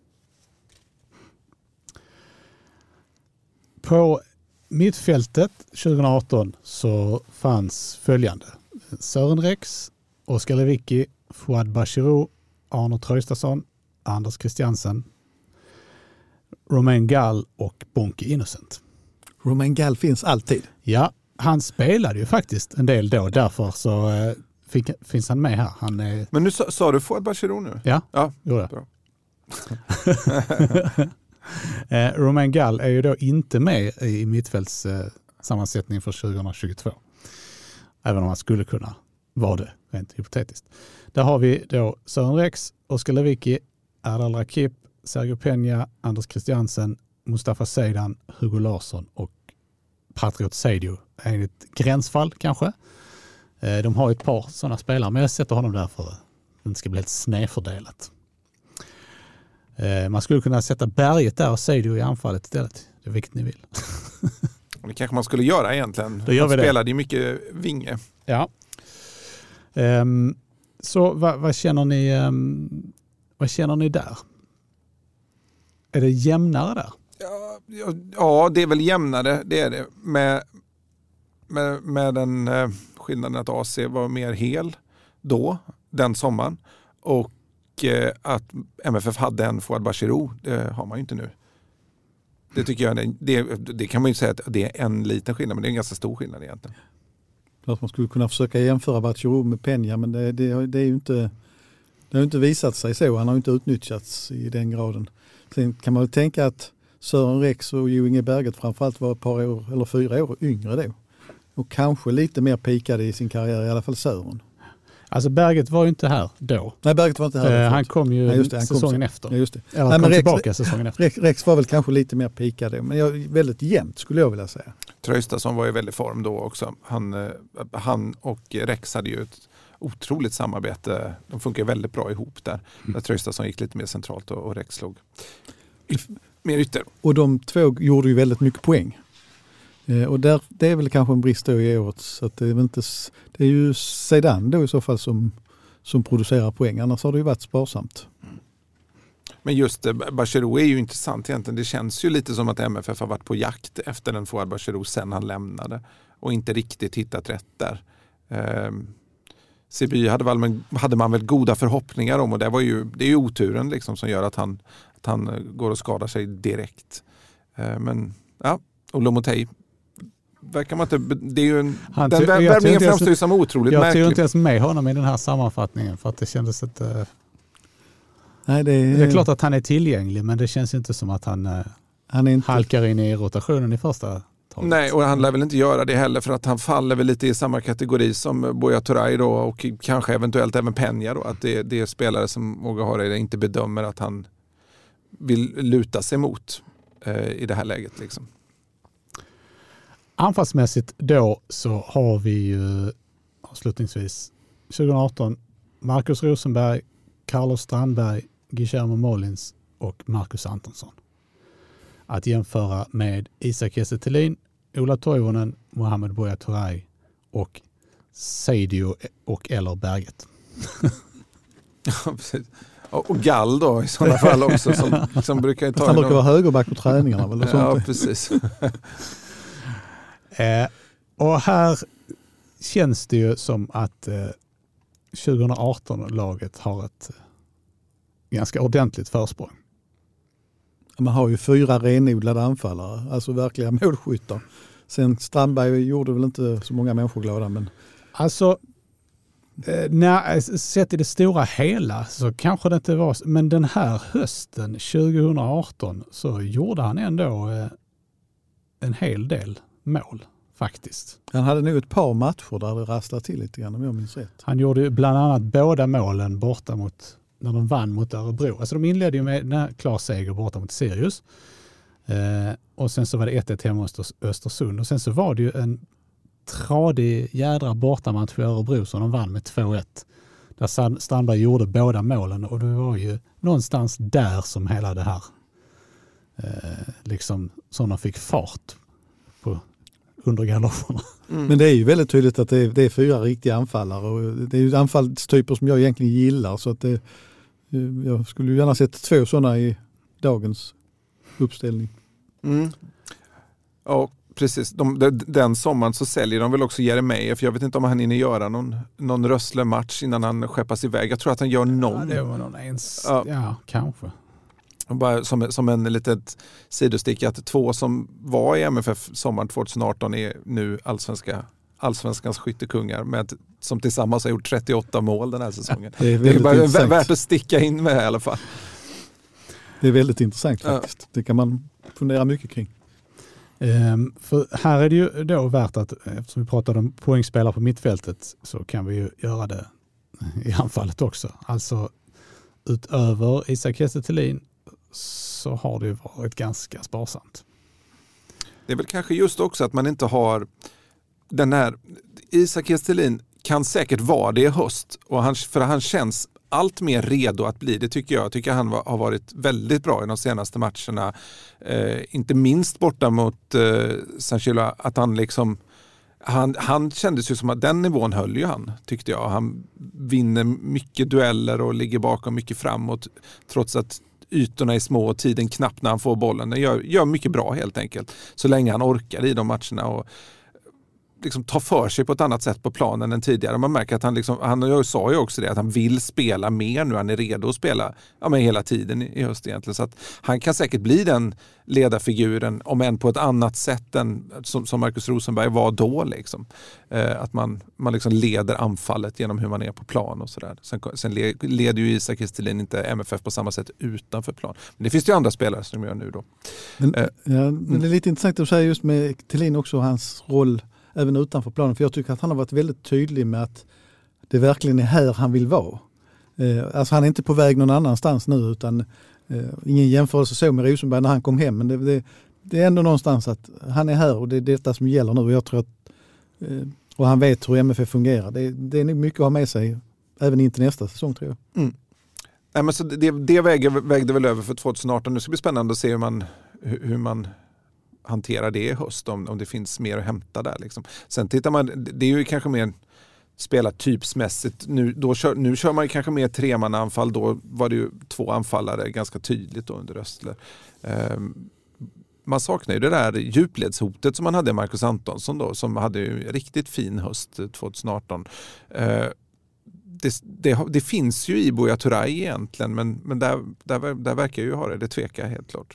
[SPEAKER 3] På mittfältet 2018 så fanns följande. Sören Rex, Oskar Lewicki, Fouad Bachirou, Arno Traustason, Anders Christiansen, Romain Gall och Bonke Innocent.
[SPEAKER 5] Romain Gall finns alltid.
[SPEAKER 3] Ja, han spelade ju faktiskt en del då. Därför så finns han med här.
[SPEAKER 4] Men nu sa du Fouad Bachirou nu?
[SPEAKER 3] Ja, gjorde jag. Romain Gall är ju då inte med i mittfältssammansättning för 2022. Även om han skulle kunna vara det, rent hypotetiskt. Där har vi då Sören Rex, Oskar Lewicki, Erdal Rakip, Sergio Peña, Anders Christiansen, Mustafa Seydan, Hugo Larsson och Patriot Seidio. Är ett gränsfall kanske. De har ett par sådana spelare, men jag sätter honom där för att det ska bli helt snedfördelat. Man skulle kunna sätta Berget där och Seidio i anfallet istället. Det är vilket ni vill.
[SPEAKER 4] Det kanske man skulle göra egentligen.
[SPEAKER 3] Då gör vi det.
[SPEAKER 4] Spelade ju mycket vinge.
[SPEAKER 3] Ja. Så vad känner ni? Vad känner ni där? Är det jämnare där?
[SPEAKER 4] Ja, det är väl jämnare. Det är det. Med den skillnaden att AC var mer hel då, den sommaren. Och att MFF hade en Fouad Bachirou, det har man ju inte nu. Det tycker jag, det kan man ju säga att det är en liten skillnad, men det är en ganska stor skillnad egentligen.
[SPEAKER 5] Klart man skulle kunna försöka jämföra Bachirou med Peña, men det är ju inte, det har inte visat sig så. Han har inte utnyttjats i den graden. Sen kan man väl tänka att Sören Rex och Jo Inge Berget framförallt var ett par år eller 4 år yngre då. Och kanske lite mer pikade i sin karriär, i alla fall Sören.
[SPEAKER 3] Alltså Berget var ju inte här då.
[SPEAKER 5] Nej, Berget var inte här.
[SPEAKER 3] Han kom ju säsongen efter.
[SPEAKER 5] Ja, just det.
[SPEAKER 3] Eller kom tillbaka säsongen efter.
[SPEAKER 5] Rex var väl kanske lite mer pikade, men väldigt jämnt skulle jag vilja säga.
[SPEAKER 4] Traustason var ju väldigt form då också. Han och Rex hade ju ett otroligt samarbete. De funkar väldigt bra ihop där. Där Traustason gick lite mer centralt och Rex slog mer ytter.
[SPEAKER 5] Och de två gjorde ju väldigt mycket poäng. Och det är väl kanske en brist då i året. Så att det är ju Seydan då i så fall som producerar poäng. Annars har det ju varit sparsamt.
[SPEAKER 4] Men just Bachirou är ju intressant egentligen. Det känns ju lite som att MFF har varit på jakt efter den Fouad Bachirou sen han lämnade. Och inte riktigt hittat rätt där. Siby hade man väl goda förhoppningar om. Och det är ju oturen liksom som gör att han går och skadar sig direkt. Men ja, och Lomotey verkar man inte, det är ju den värvningen framstår ju som otroligt märklig.
[SPEAKER 3] Jag tror inte ens med honom i den här sammanfattningen för att det kändes att
[SPEAKER 5] nej, det
[SPEAKER 3] är klart att han är tillgänglig, men det känns inte som att han inte halkar in i rotationen i första taget.
[SPEAKER 4] Nej, och han lär väl inte göra det heller för att han faller väl lite i samma kategori som Buya Turay då och kanske eventuellt även Peña då, att det är spelare som Åge Hareide inte bedömer att han vill luta sig mot i det här läget liksom.
[SPEAKER 3] Anfallsmässigt då så har vi ju avslutningsvis 2018 Marcus Rosenberg, Carlos Strandberg, Guillermo Molins och Marcus Antonsson. Att jämföra med Isak Kiese Thelin, Ola Toivonen, Mohamed Buya Turay och Seidio och eller Berget.
[SPEAKER 4] Ja, precis. Och Gall då i sådana fall också som brukar ta.
[SPEAKER 5] Han brukar vara högerback på träningarna. Väl, och sånt.
[SPEAKER 4] Ja, precis.
[SPEAKER 3] Och här känns det ju som att 2018-laget har ett ganska ordentligt försprång.
[SPEAKER 5] Man har ju 4 renodlade anfallare, alltså verkliga målskyttar. Sen Strandberg gjorde väl inte så många människor glada. Men...
[SPEAKER 3] Alltså, sett i det stora hela så kanske det inte var, men den här hösten 2018 så gjorde han ändå en hel del mål faktiskt.
[SPEAKER 5] Han hade nog ett par matcher där det rasslade till lite grann om jag minns rätt.
[SPEAKER 3] Han gjorde bland annat båda målen borta när de vann mot Örebro. Alltså de inledde ju med en klar seger borta mot Sirius. Och sen så var det 1-1 hemma hos Östersund. Och sen så var det ju en tradig jädra bortamatch för Örebro som de vann med 2-1. Där Strandberg gjorde båda målen och det var ju någonstans där som hela det här liksom som de fick fart på under galoscherna.
[SPEAKER 5] Men det är ju väldigt tydligt att det är 4 riktiga anfallare och det är ju anfallstyper som jag egentligen gillar så att jag skulle ju gärna sett 2 sådana i dagens uppställning.
[SPEAKER 4] Ja, precis. Den sommaren så säljer de väl också Jeremejeff. Jag vet inte om han hinner göra någon Rössle-match innan han skeppas iväg. Jag tror att han gör någon.
[SPEAKER 3] Ja, det var någon ja, kanske.
[SPEAKER 4] Bara som en litet sidostick att 2 som var i MFF sommaren 2018 är nu allsvenskans skyttekungar som tillsammans har gjort 38 mål den här säsngen. Det är bara värt att sticka in med i alla fall.
[SPEAKER 5] Det är väldigt intressant faktiskt. Det kan man fundera mycket kring.
[SPEAKER 3] För här är det ju då värt att, eftersom vi pratade om poängspelare på mittfältet så kan vi ju göra det i anfallet också. Alltså utöver Isak Kiese Thelin så har det ju varit ganska sparsamt.
[SPEAKER 4] Det är väl kanske just också att man inte har den här Isak Kiese Thelin kan säkert vara det i höst för han känns allt mer redo att bli det tycker jag. Jag tycker han har varit väldigt bra i de senaste matcherna. Inte minst borta mot San Chilo att han liksom han kändes ju som att den nivån höll ju han tyckte jag. Han vinner mycket dueller och ligger bakom mycket framåt trots att ytorna är små och tiden knappt när han får bollen. Det gör mycket bra helt enkelt. Så länge han orkar i de matcherna och liksom tar för sig på ett annat sätt på planen än tidigare. Man märker att han sa ju också det att han vill spela mer nu. Han är redo att spela hela tiden i höst egentligen. Så att han kan säkert bli den ledarfiguren om än på ett annat sätt än som Marcus Rosenberg var då. Liksom. Att man liksom leder anfallet genom hur man är på plan och sådär. Sen leder ju Isak Kiese Thelin inte MFF på samma sätt utanför plan. Men det finns ju andra spelare som gör nu då.
[SPEAKER 5] Men det är lite intressant att säga just med Thelin också hans roll även utanför planen. För jag tycker att han har varit väldigt tydlig med att det verkligen är här han vill vara. Alltså han är inte på väg någon annanstans nu utan ingen jämförelse så med Rosenberg när han kom hem. Men det är ändå någonstans att han är här och det är detta som gäller nu. Och jag tror att och han vet hur MFF fungerar. Det är nog mycket att ha med sig även in till nästa säsong tror jag.
[SPEAKER 4] Nej, men så det vägde väl över för 2018. Nu ska det bli spännande att se hur man hanterar det i höst om det finns mer att hämta där. Liksom. Sen tittar man, det är ju kanske mer spelartypsmässigt. Nu kör man ju kanske mer tremananfall. Då var det ju 2 anfallare ganska tydligt då under Rössle. Man saknar ju det där djupledshotet som man hade i Marcus Antonsson då, som hade ju riktigt fin höst 2018. Det finns ju i Buya Turay egentligen, men där verkar ju ha det tvekar helt klart.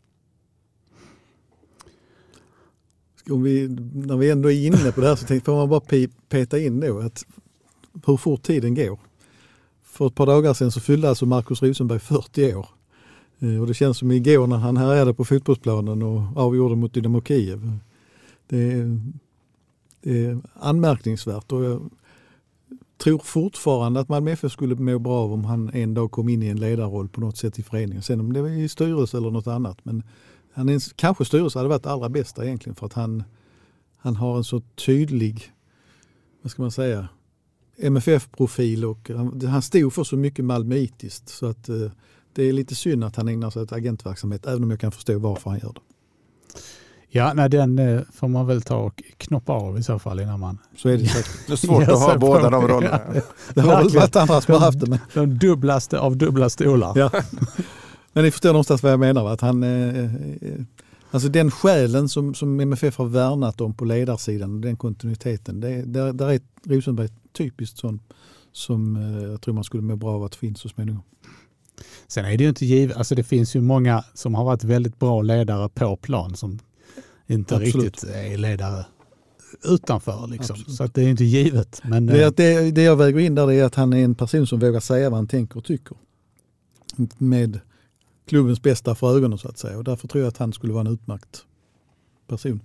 [SPEAKER 5] När vi ändå är inne på det här så får man bara peta in då att hur fort tiden går. För ett par dagar sedan så fyllde alltså Marcus Rosenberg 40 år. Och det känns som igår när han härjade på fotbollsplanen och avgjorde mot Dynamo Kiev. Det är anmärkningsvärt och jag tror fortfarande att Malmö FF skulle må bra av om han en dag kom in i en ledarroll på något sätt i föreningen. Sen om det var i styrelse eller något annat. Men kanske styrelse hade varit allra bästa egentligen för att han han har en så tydlig, vad ska man säga, MFF-profil och han stod för så mycket malmöitiskt så att det är lite synd att han ägnar sig åt agentverksamhet, även om jag kan förstå varför han gör det.
[SPEAKER 3] Ja, nej, den får man väl ta och knoppa av i så fall innan man...
[SPEAKER 5] Så är det säkert.
[SPEAKER 4] Det är svårt att ha båda de rollerna.
[SPEAKER 5] Det har väl varit andra som har haft det. Men...
[SPEAKER 3] De dubblaste av dubbla stolar.
[SPEAKER 5] Ja. Men ni förstår någonstans vad jag menar. Att han, alltså den själen som MFF har värnat om på ledarsidan, den kontinuiteten, där är Rosenberg typiskt sån som jag tror man skulle må bra av att finns så småningom.
[SPEAKER 3] Sen är det ju inte givet, alltså det finns ju många som har varit väldigt bra ledare på plan som inte riktigt är ledare utanför. Liksom. Så att det är inte givet. Men,
[SPEAKER 5] det jag väger in där är att han är en person som vågar säga vad han tänker och tycker. Med klubbens bästa för ögonen så att säga. Och därför tror jag att han skulle vara en utmärkt person.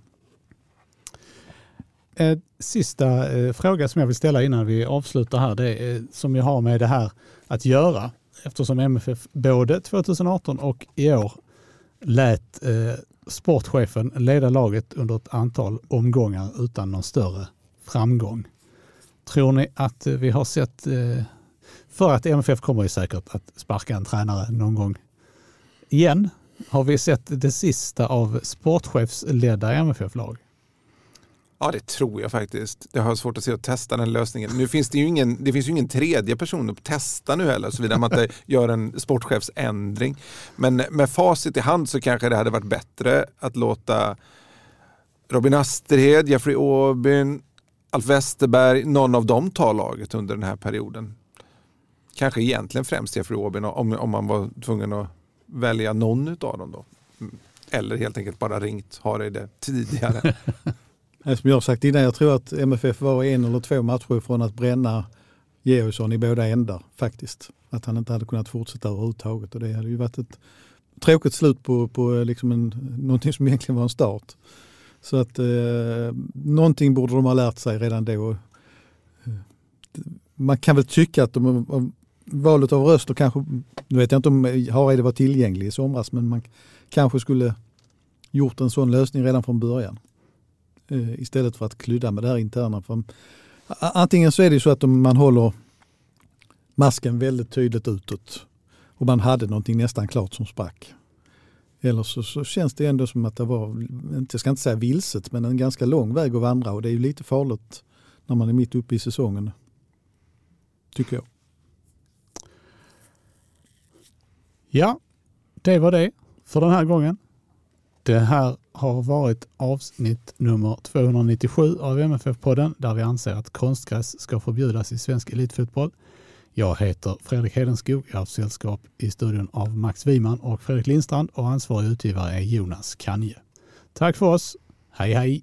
[SPEAKER 3] Sista fråga som jag vill ställa innan vi avslutar här, det är som jag har med det här att göra. Eftersom MFF både 2018 och i år lät sportchefen leda laget under ett antal omgångar utan någon större framgång. Tror ni att vi har sett, för att MFF kommer ju säkert att sparka en tränare någon gång igen, har vi sett det sista av sportchefsledda MFF-lag?
[SPEAKER 4] Ja, det tror jag faktiskt. Det har svårt att se att testa den lösningen. Nu finns det ju ingen tredje person att testa nu heller, såvida man inte gör en sportchefsändring. Men med facit i hand så kanske det hade varit bättre att låta Robin Asterhed, Jeffrey Aubin, Alf Westerberg, någon av dem ta laget under den här perioden. Kanske egentligen främst Jeffrey Aubin om man var tvungen att välja någon av dem då. Eller helt enkelt bara ringt det tidigare.
[SPEAKER 5] Som jag har sagt innan, jag tror att MFF var 1 eller 2 matcher från att bränna Georgsson i båda ändar faktiskt. Att han inte hade kunnat fortsätta överhuvudtaget. Och det hade ju varit ett tråkigt slut på liksom någonting som egentligen var en start. Så att någonting borde de ha lärt sig redan då. Man kan väl tycka att valet av röster kanske, nu vet jag inte om Hareide var tillgänglig i somras, men man kanske skulle gjort en sån lösning redan från början. Istället för att klydda med det här interna. För antingen så är det så att man håller masken väldigt tydligt utåt och man hade någonting nästan klart som sprack. Eller så känns det ändå som att det var, jag ska inte säga vilset, men en ganska lång väg att vandra, och det är ju lite farligt när man är mitt uppe i säsongen, tycker jag.
[SPEAKER 3] Ja, det var det för den här gången. Det här har varit avsnitt nummer 297 av MFF-podden, där vi anser att konstgräs ska förbjudas i svensk elitfotboll. Jag heter Fredrik Hedenskog, jag har sällskap i studion av Max Wiman och Fredrik Lindstrand, och ansvarig utgivare är Jonas Kanje. Tack för oss, hej hej!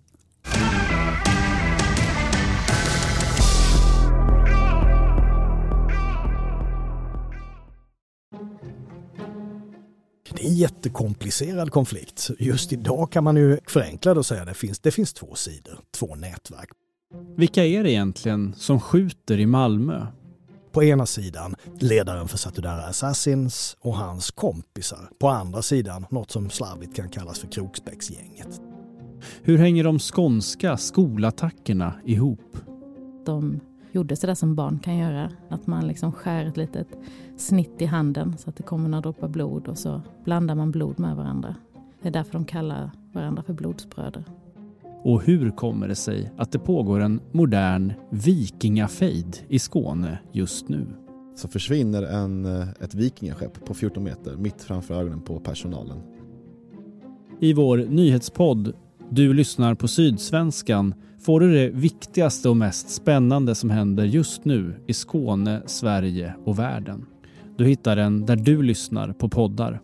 [SPEAKER 10] Det är en jättekomplicerad konflikt. Just idag kan man ju förenkla det och säga att det finns 2 sidor, 2 nätverk.
[SPEAKER 2] Vilka är det egentligen som skjuter i Malmö?
[SPEAKER 10] På ena sidan ledaren för Satudara Assassins och hans kompisar. På andra sidan något som slarvigt kan kallas för Kroksbäcksgänget.
[SPEAKER 2] Hur hänger de skånska skolattackerna ihop?
[SPEAKER 11] De gjorde så där som barn kan göra. Att man liksom skär ett litet snitt i handen så att det kommer några droppar blod, och så blandar man blod med varandra. Det är därför de kallar varandra för blodsbröder.
[SPEAKER 2] Och hur kommer det sig att det pågår en modern vikingafejd i Skåne just nu?
[SPEAKER 12] Så försvinner ett vikingaskepp på 14 meter mitt framför ögonen på personalen.
[SPEAKER 2] I vår nyhetspodd Du lyssnar på Sydsvenskan får du det viktigaste och mest spännande som händer just nu i Skåne, Sverige och världen. Du hittar den där du lyssnar på poddar.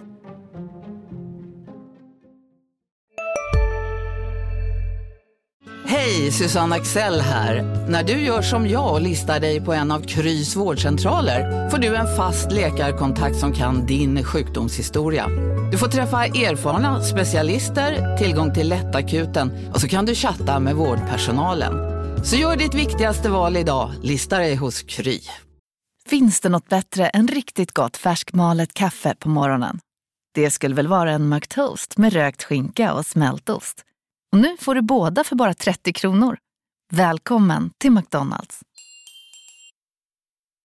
[SPEAKER 1] Hej, Susanne Axel här. När du gör som jag och listar dig på en av Krys vårdcentraler får du en fast läkarkontakt som kan din sjukdomshistoria. Du får träffa erfarna specialister, tillgång till lättakuten och så kan du chatta med vårdpersonalen. Så gör ditt viktigaste val idag, lista dig hos Kry.
[SPEAKER 9] Finns det något bättre än riktigt gott färskmalet kaffe på morgonen? Det skulle väl vara en McToast med rökt skinka och smältost. Och nu får du båda för bara 30 kronor. Välkommen till McDonalds.